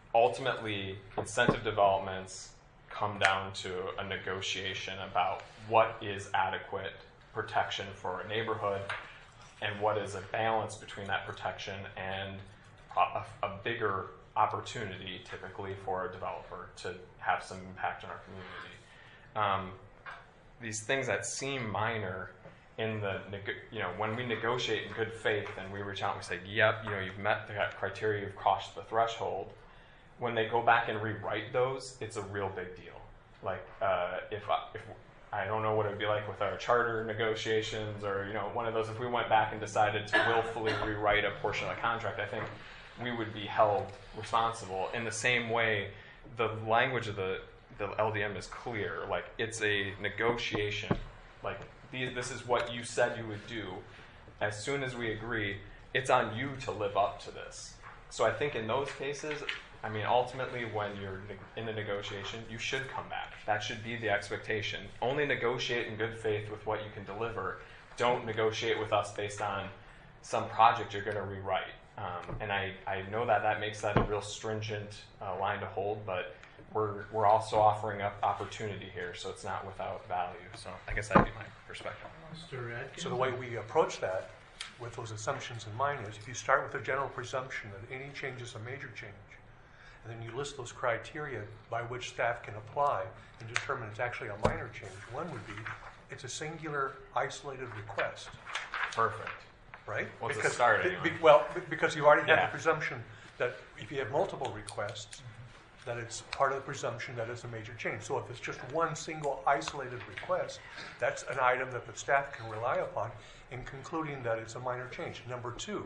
ultimately, incentive developments come down to a negotiation about what is adequate protection for a neighborhood and what is a balance between that protection and a bigger opportunity, typically, for a developer to have some impact on our community. These things that seem minor in the, when we negotiate in good faith and we reach out and we say, yep, you've met that criteria, you've crossed the threshold, when they go back and rewrite those, it's a real big deal. Like, if I don't know what it would be like with our charter negotiations or, one of those, if we went back and decided to willfully rewrite a portion of the contract, I think we would be held responsible. In the same way, the language of the LDM is clear. Like, it's a negotiation. Like, this is what you said you would do. As soon as we agree, it's on you to live up to this. So I think in those cases, ultimately, when you're in a negotiation, you should come back. That should be the expectation. Only negotiate in good faith with what you can deliver. Don't negotiate with us based on some project you're going to rewrite. And I know that makes that a real stringent line to hold, but we're also offering up opportunity here, so it's not without value. So I guess that'd be my perspective. So the way we approach that with those assumptions in mind is if you start with a general presumption that any change is a major change, and then you list those criteria by which staff can apply and determine it's actually a minor change. One would be it's a singular, isolated request. Perfect. Right? What's the start anyway? Because you already have the presumption that if you have multiple requests, that it's part of the presumption that it's a major change. So if it's just one single isolated request, that's an item that the staff can rely upon in concluding that it's a minor change. Number two,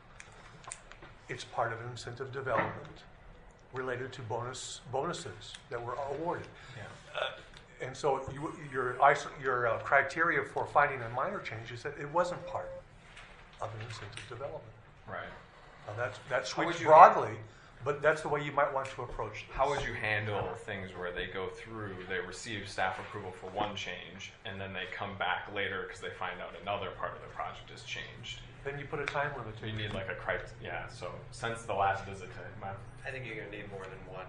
it's part of an incentive development related to bonuses that were awarded. Yeah. And so your criteria for finding a minor change is that it wasn't part of an incentive development. Right. Now that's sweeps broadly, but that's the way you might want to approach this. How would you handle things where they go through, they receive staff approval for one change, and then they come back later because they find out another part of the project has changed? Then you put a time limit to it. You need like a criteria. Yeah, so since the last visit to I think you're going to need more than one.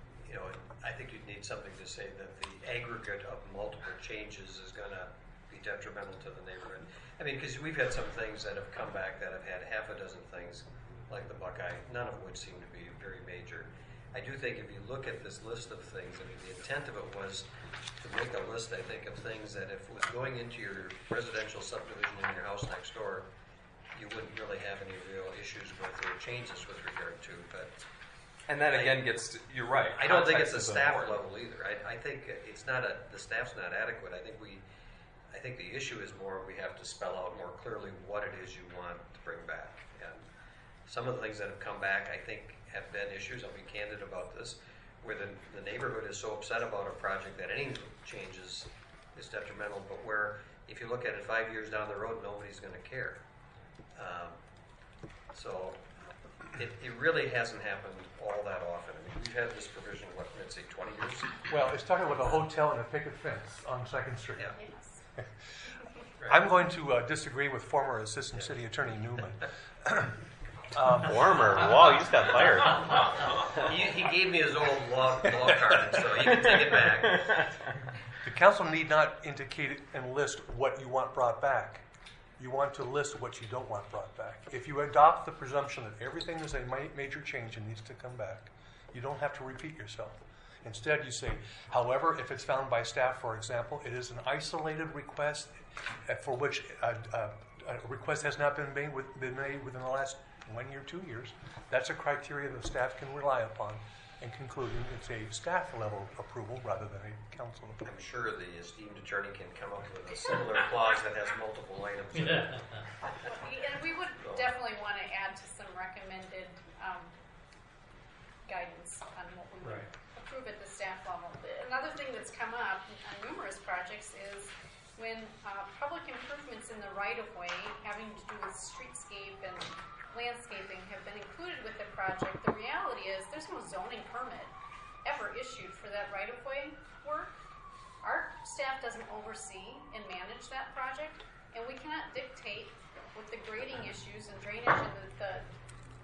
I think you'd need something to say that the aggregate of multiple changes is going to be detrimental to the neighborhood. Because we've had some things that have come back that have had half a dozen things, like the Buckeye, none of which seem to be very major. I do think if you look at this list of things, the intent of it was to make a list, I think, of things that if it was going into your residential subdivision in your house next door, you wouldn't really have any real issues with or changes with regard to. But and that again you're right. I don't think it's a staff level either. I think it's not the staff's not adequate. I think the issue is more we have to spell out more clearly what it is you want to bring back. And some of the things that have come back, I think, have been issues. I'll be candid about this, where the neighborhood is so upset about a project that any changes is detrimental. But where if you look at it 5 years down the road, nobody's going to care. So it really hasn't happened all that often. We've had this provision, let's say 20 years? Well, it's talking about a hotel and a picket fence on 2nd Street. Yeah. Yes. Right. I'm going to disagree with former Assistant City Attorney Newman. Former? Wow, you just got fired. He gave me his old law card, so he can take it back. The council need not indicate and list what you want brought back. You want to list what you don't want brought back. If you adopt the presumption that everything is a major change and needs to come back, you don't have to repeat yourself. Instead, you say, however, if it's found by staff, for example, it is an isolated request for which a request has not been made within the last 1 year, 2 years. That's a criteria that staff can rely upon in concluding it's a staff level approval rather than a council approval. I'm sure the esteemed attorney can come up with a similar clause that has multiple items in it. And we would definitely want to add to some recommended guidance on what we would approve at the staff level. Another thing that's come up on numerous projects is when public improvements in the right-of-way having to do with streetscape and landscaping have been included with the project, the reality is there's no zoning permit ever issued for that right-of-way work. Our staff doesn't oversee and manage that project, and we cannot dictate with the grading issues and drainage and the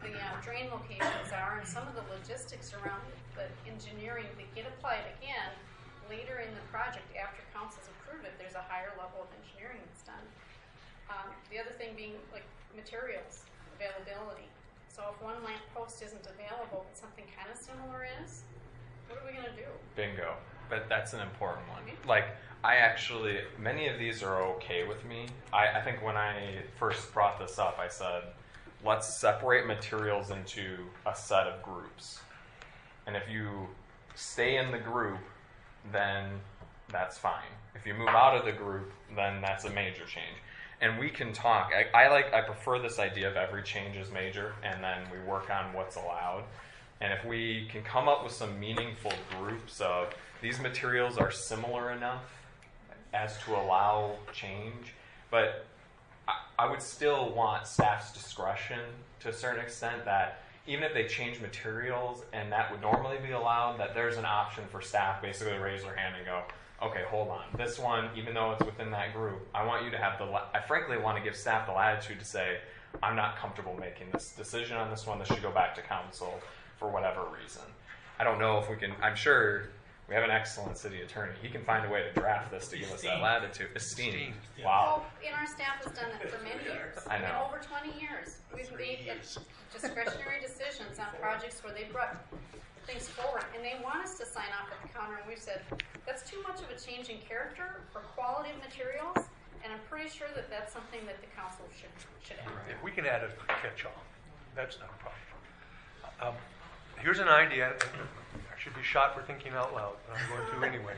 the drain locations are and some of the logistics around it, but engineering that get applied again later in the project after council's approved it, there's a higher level of engineering that's done. The other thing being like materials availability. So if one lamp post isn't available, but something kind of similar is, what are we going to do? Bingo. But that's an important one. Like, I actually, many of these are okay with me. I think when I first brought this up, I said, let's separate materials into a set of groups. And if you stay in the group, then that's fine. If you move out of the group, then that's a major change. And we can talk. I prefer this idea of every change is major, and then we work on what's allowed. And if we can come up with some meaningful groups of these materials are similar enough as to allow change, but I would still want staff's discretion to a certain extent that even if they change materials and that would normally be allowed, that there's an option for staff basically to raise their hand and go, okay, hold on. This one, even though it's within that group, I want you to have I frankly want to give staff the latitude to say, I'm not comfortable making this decision on this one. This should go back to council for whatever reason. I don't know if we can, I'm sure we have an excellent city attorney. He can find a way to draft this to give us that latitude. Esteemed. Wow. Well, and our staff has done that for many years. I know. Over 20 years. We've made discretionary decisions on projects where they brought things forward, and they want us to sign off at the counter, and we've said, that's too much of a change in character or quality of materials, and I'm pretty sure that that's something that the council should add. If we can add a catch-all, that's not a problem. Here's an idea. I should be shot for thinking out loud, but I'm going to anyway.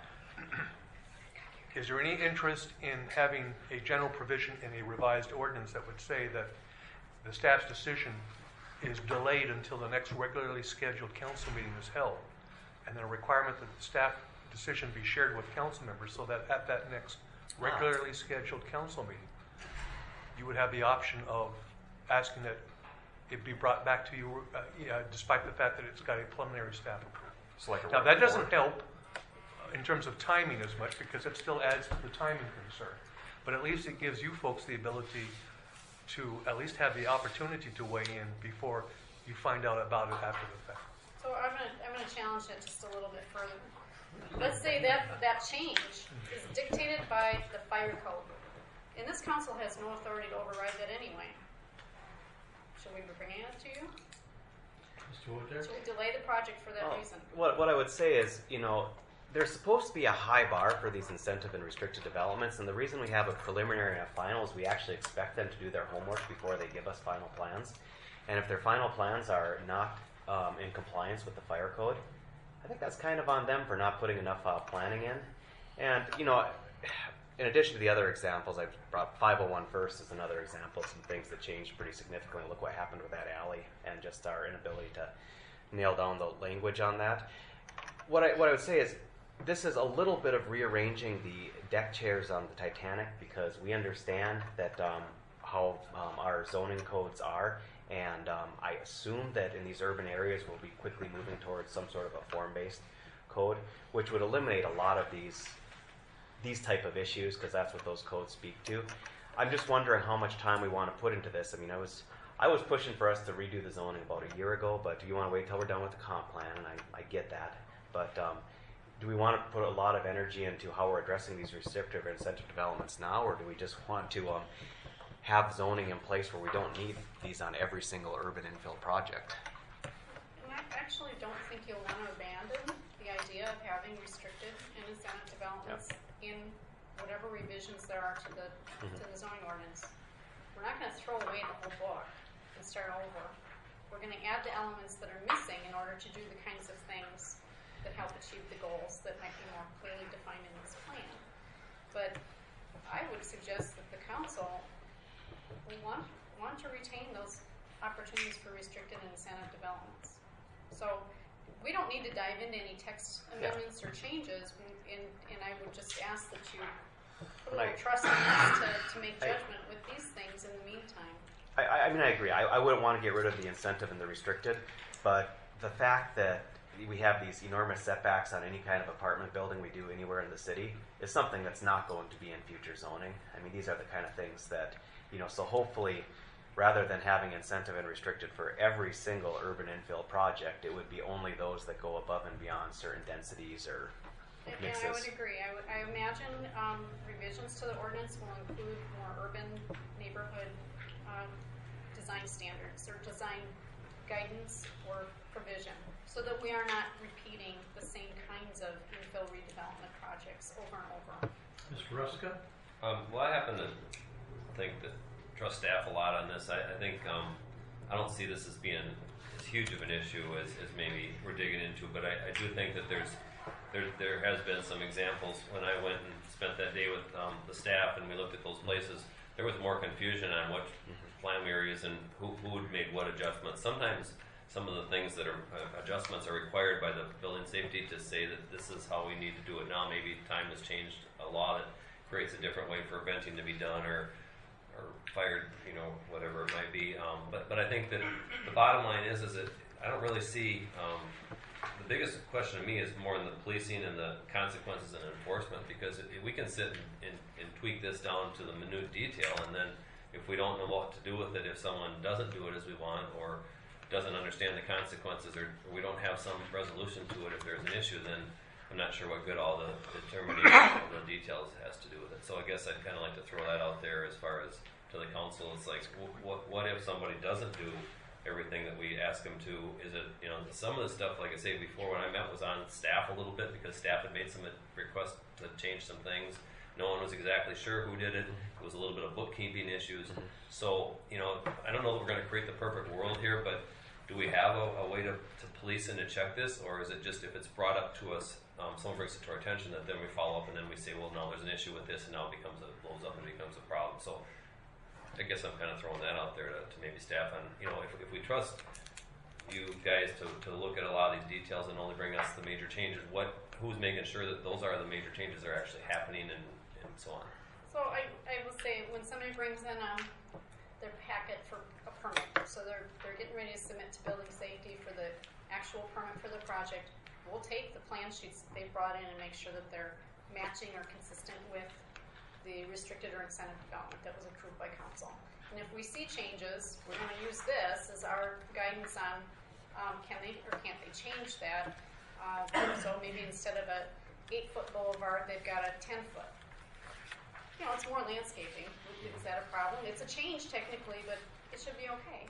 Is there any interest in having a general provision in a revised ordinance that would say that the staff's decision is delayed until the next regularly scheduled council meeting is held, and then a requirement that the staff decision be shared with council members so that at that next regularly scheduled council meeting, you would have the option of asking that it be brought back to you despite the fact that it's got a preliminary staff approval. So like a Now, that report. doesn't help in terms of timing as much because it still adds to the timing concern. But at least it gives you folks the ability to at least have the opportunity to weigh in before you find out about it after the fact. So I'm gonna challenge that just a little bit further. Let's say that change is dictated by the fire code, and this council has no authority to override that anyway. Should we be bringing it to you? Mr. Wojcik? Should we delay the project for that reason? What I would say is, there's supposed to be a high bar for these incentive and restricted developments, and the reason we have a preliminary and a final is we actually expect them to do their homework before they give us final plans. And if their final plans are not in compliance with the fire code, I think that's kind of on them for not putting enough planning in. And, in addition to the other examples, I've brought 501 First as another example of some things that changed pretty significantly. Look what happened with that alley and just our inability to nail down the language on that. What I would say is this is a little bit of rearranging the deck chairs on the Titanic because we understand that how our zoning codes are, and I assume that in these urban areas we'll be quickly moving towards some sort of a form-based code, which would eliminate a lot of these type of issues because that's what those codes speak to. I'm just wondering how much time we want to put into this. I mean, I was pushing for us to redo the zoning about a year ago, but do you want to wait till we're done with the comp plan? And I get that, but do we want to put a lot of energy into how we're addressing these restrictive or incentive developments now, or do we just want to have zoning in place where we don't need these on every single urban infill project? And I actually don't think you'll want to abandon the idea of having restricted and incentive developments in whatever revisions there are to the zoning ordinance. We're not going to throw away the whole book and start over. We're going to add the elements that are missing in order to do the kinds of things that help achieve the goals that might be more clearly defined in this plan. But I would suggest that the council will want to retain those opportunities for restricted and incentive developments. So we don't need to dive into any text amendments or changes, and I would just ask that you put a little trust in us to make judgment with these things in the meantime. I mean, I agree. I wouldn't want to get rid of the incentive and the restricted, but the fact that we have these enormous setbacks on any kind of apartment building we do anywhere in the city is something that's not going to be in future zoning. I mean, these are the kind of things that, so hopefully rather than having incentive and restricted for every single urban infill project, it would be only those that go above and beyond certain densities or mixes. And I would agree. I imagine revisions to the ordinance will include more urban neighborhood design standards or design guidance or provision, so that we are not repeating the same kinds of infill redevelopment projects over and over. Mr. Ruska? Well, I happen to think that trust staff a lot on this. I think I don't see this as being as huge of an issue as maybe we're digging into, but I do think that there has been some examples when I went and spent that day with the staff and we looked at those places. There was more confusion on what plan areas and who had made what adjustments. Sometimes some of the things that are adjustments are required by the building safety to say that this is how we need to do it now. Maybe time has changed a law that creates a different way for venting to be done or fired, whatever it might be. But I think that the bottom line is that I don't really see, the biggest question to me is more in the policing and the consequences and enforcement, because if we can sit and tweak this down to the minute detail, and then if we don't know what to do with it, if someone doesn't do it as we want or doesn't understand the consequences, or we don't have some resolution to it if there's an issue, then I'm not sure what good all the determination of the details has to do with it. So I guess I'd kind of like to throw that out there as far as to the council. It's like, what if somebody doesn't do everything that we ask them to? Is it, some of the stuff, like I say before, when I met was on staff a little bit because staff had made some requests to change some things. No one was exactly sure who did it. It was a little bit of bookkeeping issues. So, I don't know that we're going to create the perfect world here, but do we have a way to police and to check this? Or is it just if it's brought up to us, someone brings it to our attention, that then we follow up and then we say, well, no, there's an issue with this, and now it blows up and becomes a problem. So I guess I'm kind of throwing that out there to maybe staff on, if we trust you guys to look at a lot of these details and only bring us the major changes, who's making sure that those are the major changes that are actually happening and so on? So I will say, when somebody brings in their packet for a permit, so they're getting ready to submit to building safety for the actual permit for the project, we'll take the plan sheets that they brought in and make sure that they're matching or consistent with the restricted or incentive development that was approved by council. And if we see changes, we're going to use this as our guidance on can they or can't they change that. So maybe instead of a 8-foot boulevard, they've got a 10-foot. It's more landscaping. Is that a problem? It's a change technically, but it should be okay.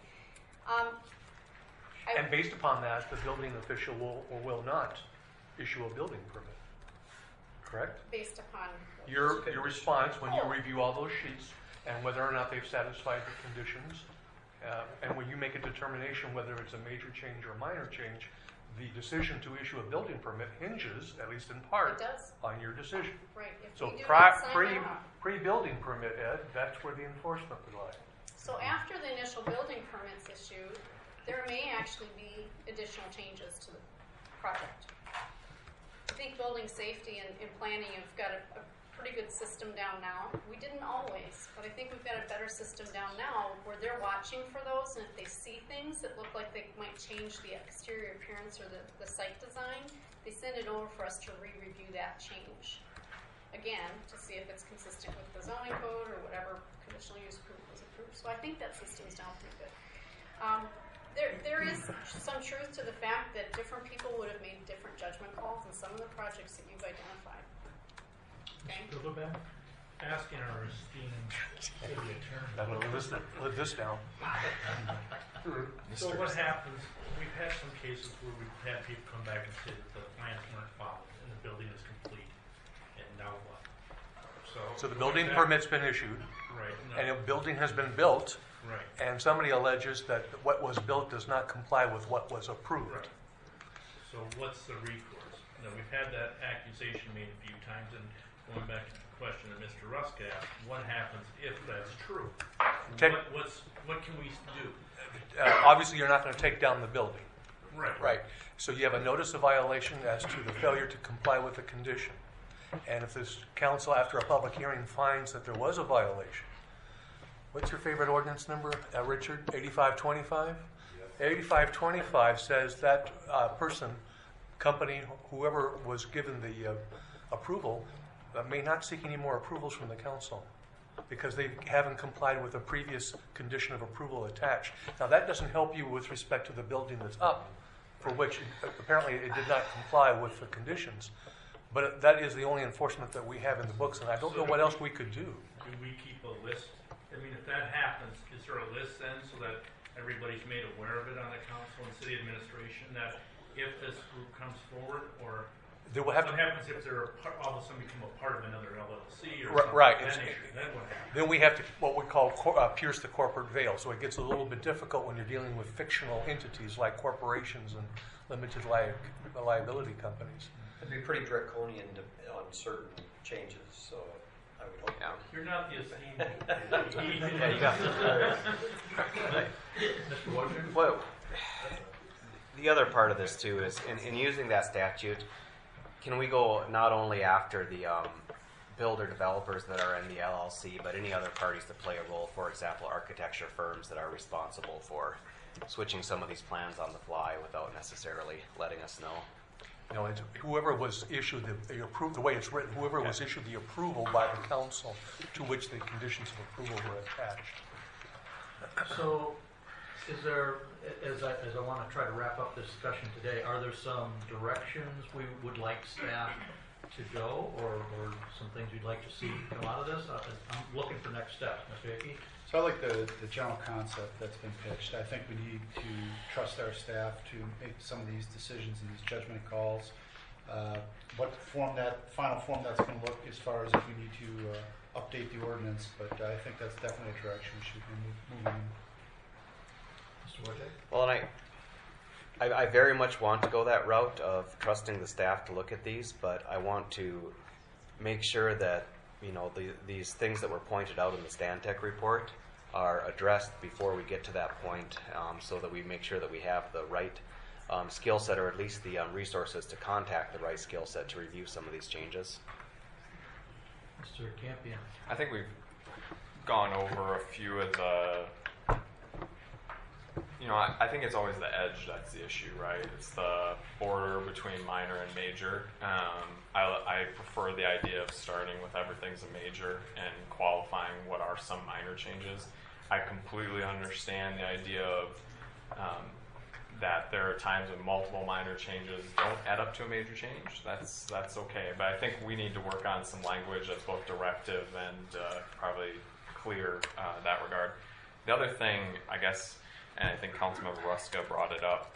And based upon that, the building official will or will not issue a building permit. Correct? Based upon your response when you review all those sheets and whether or not they've satisfied the conditions, and when you make a determination whether it's a major change or a minor change, the decision to issue a building permit hinges, at least in part, on your decision. Right. If So we do not sign pre-building permit, Ed, that's where the enforcement would lie. So after the initial building permit's issued, there may actually be additional changes to the project. I think building safety and planning have got a pretty good system down now. We didn't always, but I think we've got a better system down now where they're watching for those, and if they see things that look like they might change the exterior appearance or the site design, they send it over for us to re-review that change. Again, to see if it's consistent with the zoning code or whatever conditional use approval was approved. So I think that system's down pretty good. There is some truth to the fact that different people would have made different judgment calls in some of the projects that you've identified. Okay? Mr. Gillibrand, asking our esteemed city attorney. Let this down. So what happens, we've had some cases where we've had people come back and say that the plans weren't followed and the building is complete, and now what? So the building permit's been issued, right, and a building has been built, right, and somebody alleges that what was built does not comply with what was approved. right. So what's the recourse? Now, we've had that accusation made a few times, and going back to the question that Mr. Rusk asked, what happens if that's true? What can we do? Obviously, you're not going to take down the building. Right. Right. So you have a notice of violation as to the failure to comply with the condition. And if this council, after a public hearing, finds that there was a violation, what's your favorite ordinance number, Richard? 8525? 8525 says that person, company, whoever was given the approval, may not seek any more approvals from the council. because they haven't complied with a previous condition of approval attached. Now, that doesn't help you with respect to the building that's up, for which apparently it did not comply with the conditions. But that is the only enforcement that we have in the books, and I don't know what else we could do. Do we keep a list? I mean, if that happens, is there a list then so that everybody's made aware of it on the council and city administration, that if this group comes forward, or There will have what to, happens if they're all of a sudden become a part of another LLC or something? right. Then It's- what happens? Then we have to, what we call pierce the corporate veil. So it gets a little bit difficult when you're dealing with fictional entities like corporations and limited liability companies. It'd be pretty draconian on certain changes, so I would hope. Yeah. You're not the esteemed. Mr. Wojcik? Well, the other part of this too is in using that statute, can we go not only after the builder developers that are in the LLC, but any other parties that play a role, for example, architecture firms that are responsible for switching some of these plans on the fly without necessarily letting us know? You know, it's whoever was issued the way it's written, whoever was issued the approval by the council to which the conditions of approval were attached. So, is there, as I want to try to wrap up this discussion today, are there some directions we would like staff to go, or some things you'd like to see come out of this? I'm looking for next steps. Mr. Hickey? So I like the general concept that's been pitched. I think we need to trust our staff to make some of these decisions and these judgment calls. What form that final form that's going to look as far as if we need to update the ordinance, but I think that's definitely a direction we should be moving in. Mr. Wojcik? Well, and I very much want to go that route of trusting the staff to look at these, but I want to make sure that these things that were pointed out in the Stantec report are addressed before we get to that point, so that we make sure that we have the right skill set, or at least the resources to contact the right skill set to review some of these changes. Mr. Campion? I think we've gone over a few of the. I think it's always the edge that's the issue, right? It's the border between minor and major. I prefer the idea of starting with everything's a major and qualifying what are some minor changes. I completely understand the idea of that there are times when multiple minor changes don't add up to a major change. That's okay, but I think we need to work on some language that's both directive and probably clear that regard. The other thing, I guess, and I think Councilmember Ruska brought it up,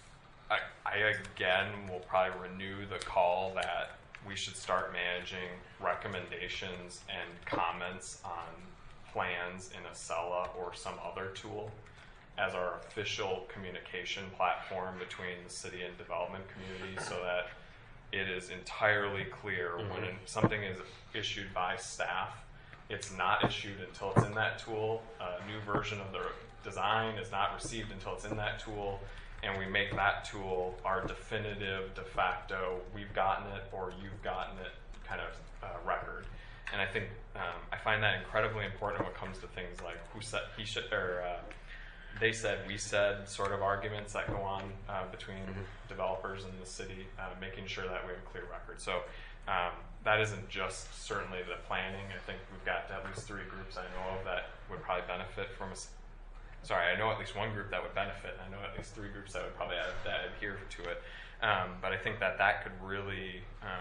I again will probably renew the call that we should start managing recommendations and comments on plans in Acela or some other tool as our official communication platform between the city and development community, so that it is entirely clear when something is issued by staff, it's not issued until it's in that tool. A new version of the design is not received until it's in that tool, and we make that tool our definitive, de facto, we've gotten it or you've gotten it kind of record. And I think I find that incredibly important when it comes to things like who said, he should, or they said, we said sort of arguments that go on between developers and the city, making sure that we have a clear record. So that isn't just certainly the planning. I think we've got at least 3 groups I know of that would probably benefit from I know at least one group that would benefit, and I know at least 3 groups that would probably adhere to it. But I think that could really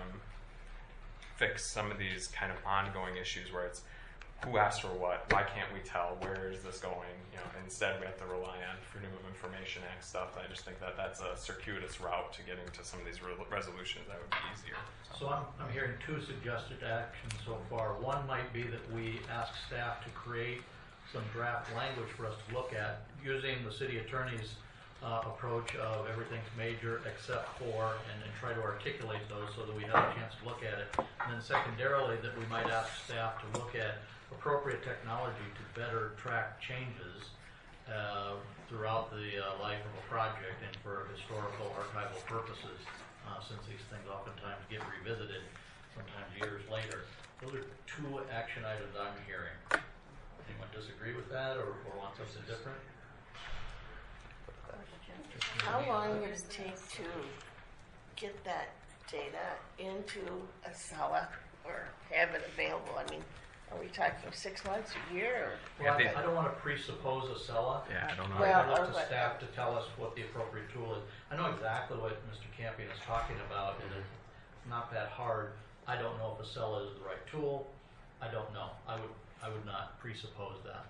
fix some of these kind of ongoing issues where it's who asked for what, why can't we tell, where is this going? Instead we have to rely on Freedom of Information Act stuff. I just think that that's a circuitous route to getting to some of these resolutions that would be easier. So I'm hearing 2 suggested actions so far. One might be that we ask staff to create some draft language for us to look at using the city attorney's approach of everything's major except for, and try to articulate those so that we have a chance to look at it. And then secondarily, that we might ask staff to look at appropriate technology to better track changes throughout the life of a project and for historical archival purposes, since these things oftentimes get revisited sometimes years later. Those are 2 action items I'm hearing. Anyone disagree with that or want something different? How long would it take to get that data into Acela or have it available? I mean, Are we talking 6 months, a year, or? Well, I don't want to presuppose a SELA. Yeah, I don't know. Well, I look to okay. staff to tell us what the appropriate tool is. I know exactly what Mr. Campion is talking about, and it's not that hard. I don't know if a SELA is the right tool. I don't know. I would not presuppose that.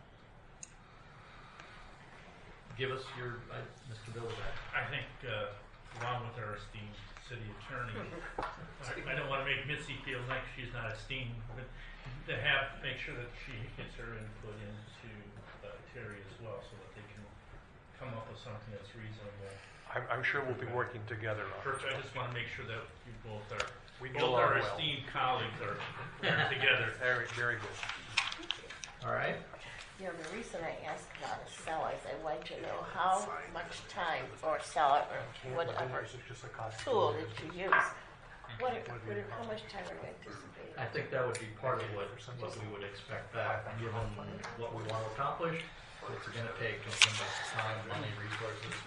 Give us your, Mr. Bilderback. I think, along with our esteemed city attorney, I don't want to make Mitzi feel like she's not esteemed, but to make sure that she gets her input into Terry as well, so that they can come up with something that's reasonable. I'm sure we'll be working together on it. Perfect. I just want to make sure that you both are, We get both along our well. esteemed colleagues are together. Very, very good. All right. You know, the reason I asked about a cell is I want to know how much time for a cell or whatever tool that you use. How much time are we anticipating? I think that would be part of what we would expect back, given what we want to accomplish, what's it going to take in terms of time, money, resources.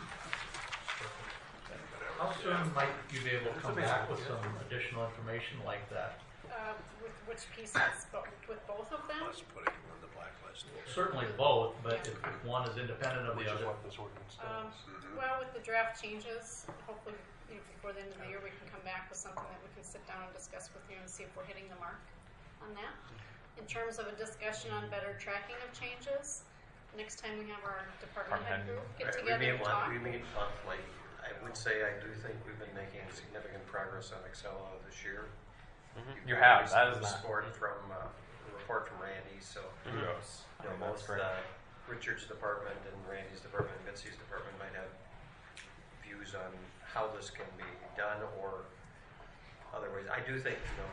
How soon might you be able to come back with some additional information like that? With which pieces? With both of them? Certainly both, but if one is independent of the other. Well, with the draft changes, hopefully, before the end of the year, we can come back with something that we can sit down and discuss with you and see if we're hitting the mark on that. In terms of a discussion on better tracking of changes, next time we have our department head group get together and talk. We meet monthly. I would say I do think we've been making significant progress on Excel this year. You have. That is the not. support from the report from Randy. So Kudos. both Richard's department and Randy's department and Mitzi's department might have views on how this can be done or other ways. I do think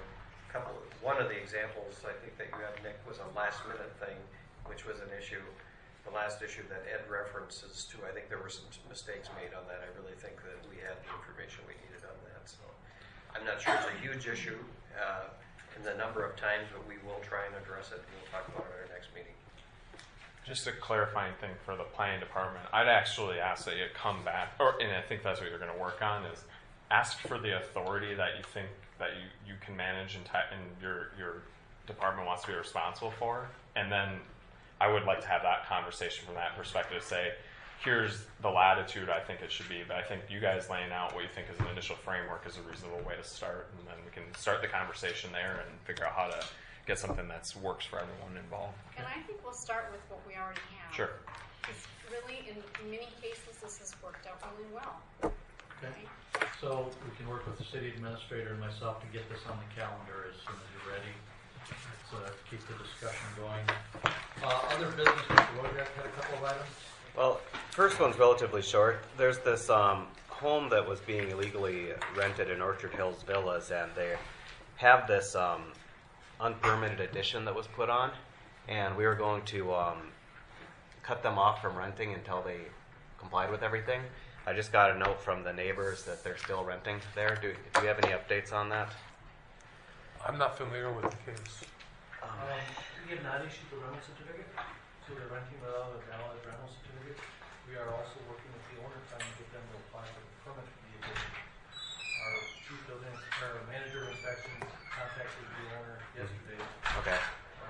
one of the examples I think that you had, Nick, was a last minute thing, which was an issue. The last issue that Ed references to, I think there were some mistakes made on that. I really think that we had the information we needed on that. So I'm not sure it's a huge issue in the number of times, but we will try and address it. We'll talk about it at our next meeting. Just a clarifying thing for the planning department, I'd actually ask that you come back, and I think that's what you're going to work on, is ask for the authority that you think that you can manage and your department wants to be responsible for, and then I would like to have that conversation from that perspective. Say, here's the latitude I think it should be, but I think you guys laying out what you think is an initial framework is a reasonable way to start, and then we can start the conversation there and figure out how to get something that works for everyone involved. And I think we'll start with what we already have. Sure. Because really, in many cases, this has worked out really well. Okay. So we can work with the city administrator and myself to get this on the calendar as soon as you're ready. Let's keep the discussion going. Other business, Mr. Wojak had a couple of items. Well, first one's relatively short. There's this home that was being illegally rented in Orchard Hills Villas, and they have this unpermitted addition that was put on, and we were going to cut them off from renting until they complied with everything. I just got a note from the neighbors that they're still renting there. Do you have any updates on that? I'm not familiar with the case. We have not issued the rental certificate, so they're renting without a valid rental certificate. We are also working with the owner trying to get them to apply for the permit for the addition. Our chief building manager of inspections contacted the owner yesterday. Okay.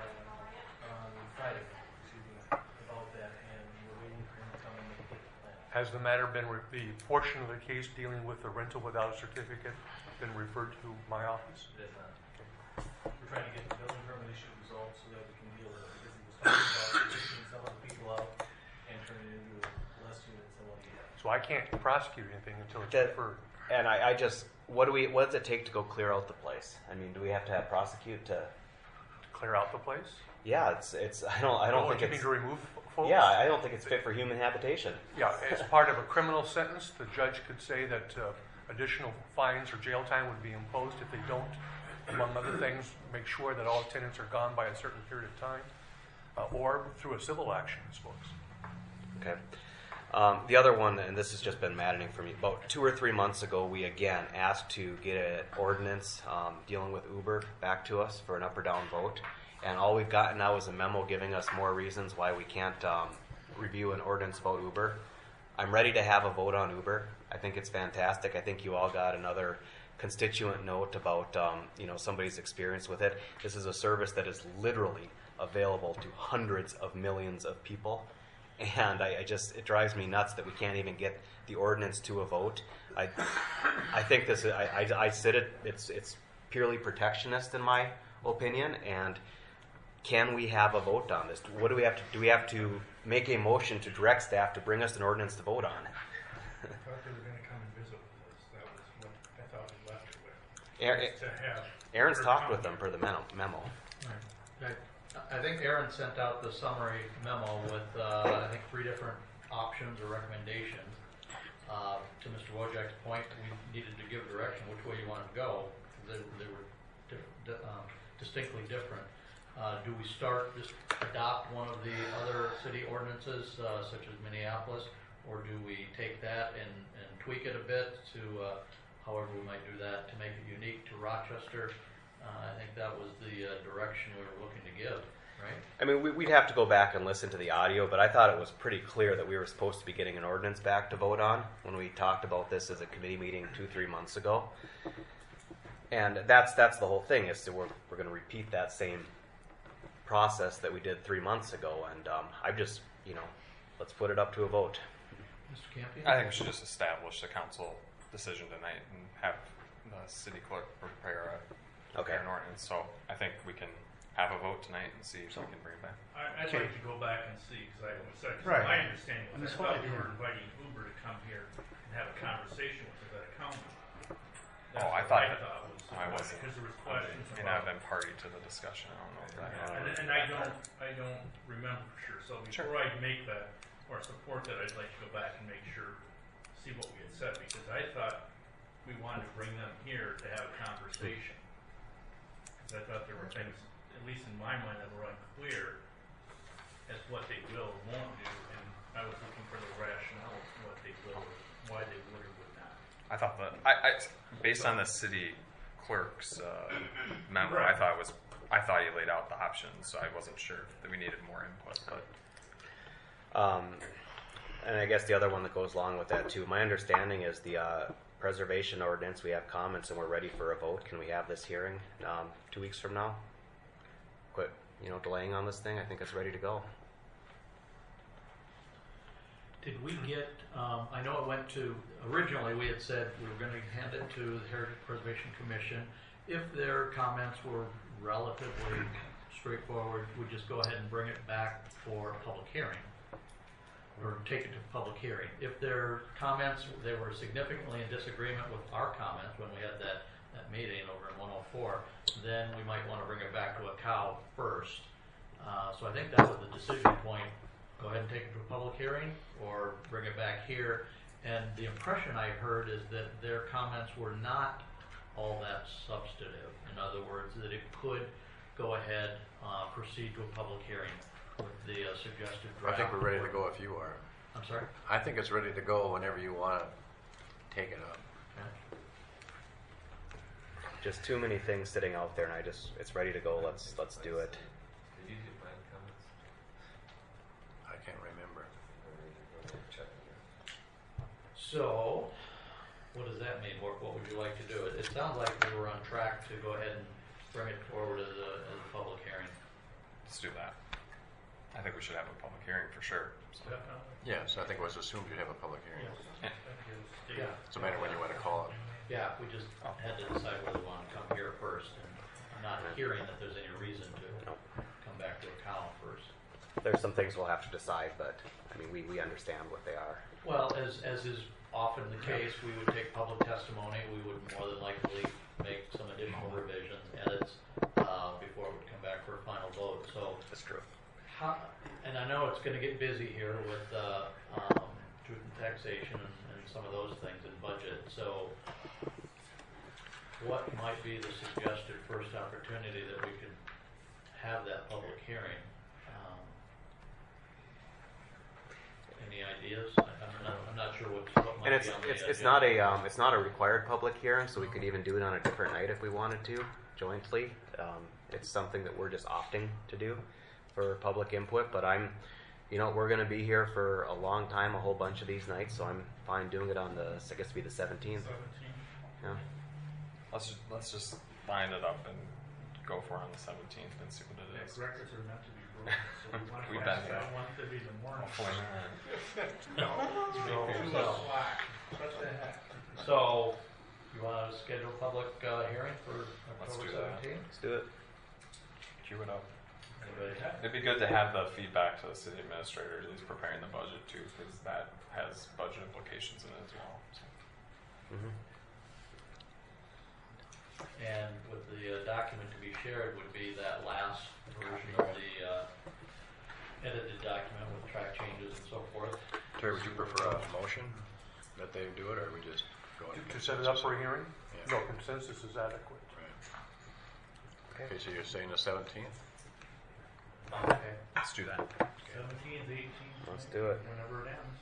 On Friday, about that, and we're waiting for him to come in and get the plan. Has the matter been, the portion of the case dealing with the rental without a certificate been referred to my office? It is not. We're trying to get the building permit issue resolved so that we can deal with it, because he was talking about kicking some of the people out and turning it into less units than what he had. So I can't prosecute anything until it's referred. And I just, what does it take to go clear out the place? I mean, do we have to have prosecute to Clear out the place? Yeah, it's. I don't think you it's. mean to remove folks? Yeah, I don't think it's fit for human habitation. Yeah, as part of a criminal sentence, the judge could say that additional fines or jail time would be imposed if they don't, among other things, make sure that all tenants are gone by a certain period of time, or through a civil action, I suppose. Okay. The other one, and this has just been maddening for me, about 2 or 3 months ago, we again asked to get an ordinance dealing with Uber back to us for an up or down vote. And all we've gotten now is a memo giving us more reasons why we can't review an ordinance about Uber. I'm ready to have a vote on Uber. I think it's fantastic. I think you all got another constituent note about somebody's experience with it. This is a service that is literally available to hundreds of millions of people, and it drives me nuts that we can't even get the ordinance to a vote. I think this. I said it's purely protectionist in my opinion, and can we have a vote on this? What do we have to do? We have to make a motion to direct staff to bring us an ordinance to vote on. I thought they were going to come and visit with us. That was what I thought we left it with. Aaron's talked with them per the memo. Right. I think Aaron sent out the summary memo with, I think, 3 different options or recommendations. To Mr. Wojak's point, we needed to give direction which way you wanted to go. They were distinctly different. Do we just adopt one of the other city ordinances, such as Minneapolis, or do we take that and tweak it a bit to, however we might do that, to make it unique to Rochester? I think that was the direction we were looking to give, right? I mean, we'd have to go back and listen to the audio, but I thought it was pretty clear that we were supposed to be getting an ordinance back to vote on when we talked about this as a committee meeting 2-3 months ago. And that's the whole thing, is that we're going to repeat that same process that we did 3 months ago, and I'm just, let's put it up to a vote. Mr. Campion? I think we should just establish the council decision tonight and have the city clerk prepare an ordinance. So I think we can have a vote tonight and see if we can bring it back. I'd like to go back and see, because Right. my understanding And was this I thought whole- we were inviting Uber to come here and have a conversation with us at a county. Oh, I That's thought what I wasn't. because there was questions I mean, I've been party to the discussion. I don't know if that. And I don't remember for sure. So before I make that or support that, I'd like to go back and make sure, see what we had said, because I thought we wanted to bring them here to have a conversation. Because I thought there were things, at least in my mind, that were unclear as what they will or won't do, and I was looking for the rationale of what they will, or why they would or would not. I thought that based on the city clerk's memo, Right. I thought he laid out the options, so I wasn't sure that we needed more input. But And I guess the other one that goes along with that too. My understanding is the preservation ordinance. We have comments and we're ready for a vote. Can we have this hearing 2 weeks from now? Quit, delaying on this thing. I think it's ready to go. Did we get, I know it went to, originally we had said we were going to hand it to the Heritage Preservation Commission. If their comments were relatively straightforward, we'd just go ahead and bring it back for a public hearing, or take it to public hearing. If their comments, they were significantly in disagreement with our comments when we had that meeting over in 104, then we might want to bring it back to a cow first. So I think that was the decision point. Go ahead and take it to a public hearing, or bring it back here. And the impression I heard is that their comments were not all that substantive. In other words, that it could go ahead, proceed to a public hearing with the suggested I draft. think we're ready to go if you are. I'm sorry? I think it's ready to go whenever you want to take it up. Okay. Just too many things sitting out there, and it's ready to go. Let's do it. Did you get my comments? I can't remember. So, what does that mean? What would you like to do? It sounds like we were on track to go ahead and bring it forward as a public hearing. let's do that. I think we should have a public hearing for sure. So. Yes, I think it was assumed you'd have a public hearing. Yeah. It's a matter when you want to call it. Yeah, we just had to decide whether we want to come here first, and I'm not hearing that there's any reason to come back to a column first. There's some things we'll have to decide, but I mean, we understand what they are. Well, as is often the case, we would take public testimony. We would more than likely make some additional revisions, edits, before it would come back for a final vote. So that's true. And I know it's going to get busy here with truth and taxation and some of those things in budget. So what might be the suggested first opportunity that we could have that public hearing? Any ideas? I'm not sure what might And be on the it's not a required public hearing, so we could even do it on a different night if we wanted to jointly. It's something that we're just opting to do for public input, but we're going to be here for a long time, a whole bunch of these nights, so I'm fine doing it on I guess it'd be the 17th. Yeah. let's just line it up and go for it on the 17th and see what it is. Records are meant to be broken, so we want to We've flash been that there. one to be the morning. Hopefully No. What the heck? So, you want to schedule a public hearing for Let's October do that. 17th? Let's do it. Cue it up. Anybody? It'd be good to have the feedback to the city administrator, at least preparing the budget too, because that has budget implications in it as well. So. Mm-hmm. And with the document to be shared would be that last version of the edited document with track changes and so forth. Terry, would you prefer a motion that they do it, or we just go on To set it up for a hearing? Yeah. No, consensus is adequate. Right. Okay, so you're saying the 17th? Okay. Let's do that. 17th, 18th. Let's do it. Whenever it ends.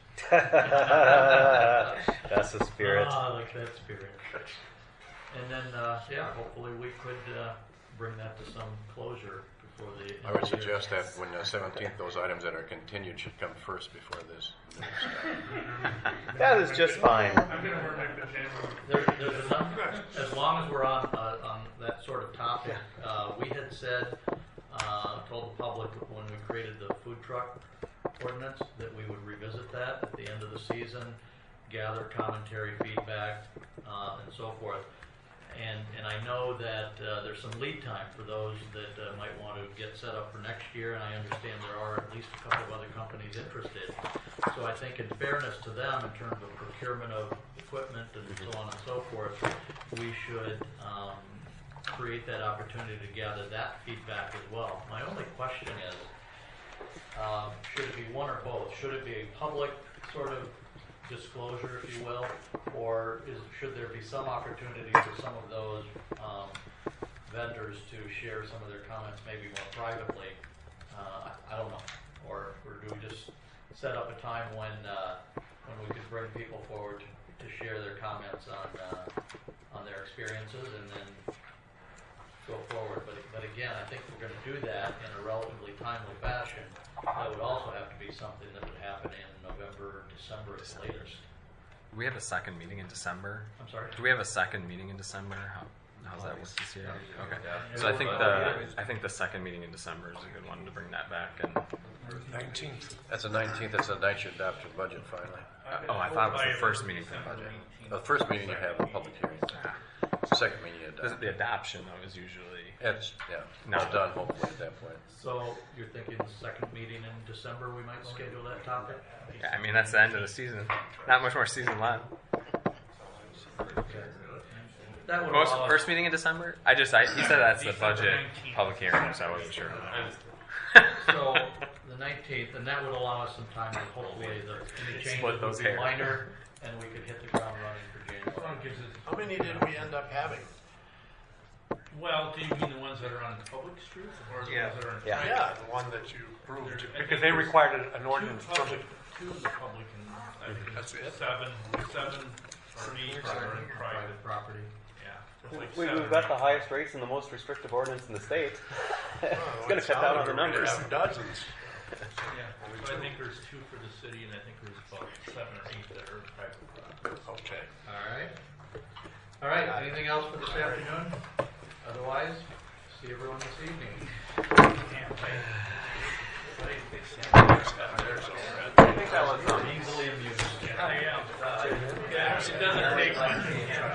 That's the spirit. I like that spirit. And then, hopefully we could bring that to some closure before the end I would of the year. suggest that when the 17th, those items that are continued should come first before this. That is just fine. I'm going to wear my pajamas. There's enough, as long as we're on that sort of topic, we had said, told the public when we created the food truck ordinance that we would revisit that at the end of the season, gather commentary, feedback, and so forth. And I know that there's some lead time for those that might want to get set up for next year, and I understand there are at least a couple of other companies interested. So I think in fairness to them, in terms of procurement of equipment and so on and so forth, we should create that opportunity to gather that feedback as well. My only question is, should it be one or both? Should it be a public sort of disclosure, if you will, or should there be some opportunity for some of those vendors to share some of their comments maybe more privately? I don't know. Or do we just set up a time when we could bring people forward to share their comments on their experiences and then go forward? But again, I think if we're going to do that in a relatively timely fashion, that would also have to be something that would happen in November or December at the latest. Do we have a second meeting in December? I'm sorry? Do we have a second meeting in December? How's that work this year? Okay. Yeah. So I think the second meeting in December is a good one to bring that back. And 19th. That's the 19th, that's the night you adopt your budget finally. I thought it was the first meeting for the budget. The first meeting you have a public hearing. The second meeting you adopt. The adoption though is usually It's No. it's done hopefully at that point. So you're thinking the second meeting in December we might schedule that topic? Yeah, I mean that's the end of the season. Not much more season left. That would allow us- First meeting in December? He said that's the budget public hearing, so I wasn't sure. So the 19th, and that would allow us some time to hopefully any changes Split those would be hairs. minor, and we could hit the ground running for January. How many did we end up having? Well, do you mean the ones that are on public streets or the ones that are in Yeah. private? Yeah, the one that you approved. Because they required an ordinance Two public, permit. two of the public and I think That's it? seven or eight are in private. Private property. Yeah. It's like We've seven. got the highest rates and the most restrictive ordinance in the state. It's going to cut down on the numbers. Have dozens. Yeah. So I think there's two for the city and I think there's about 7 or 8 that are in private property. Okay. All right, anything else for this afternoon? Otherwise, see everyone this evening. I think that was Easily amused. I am. It doesn't take much.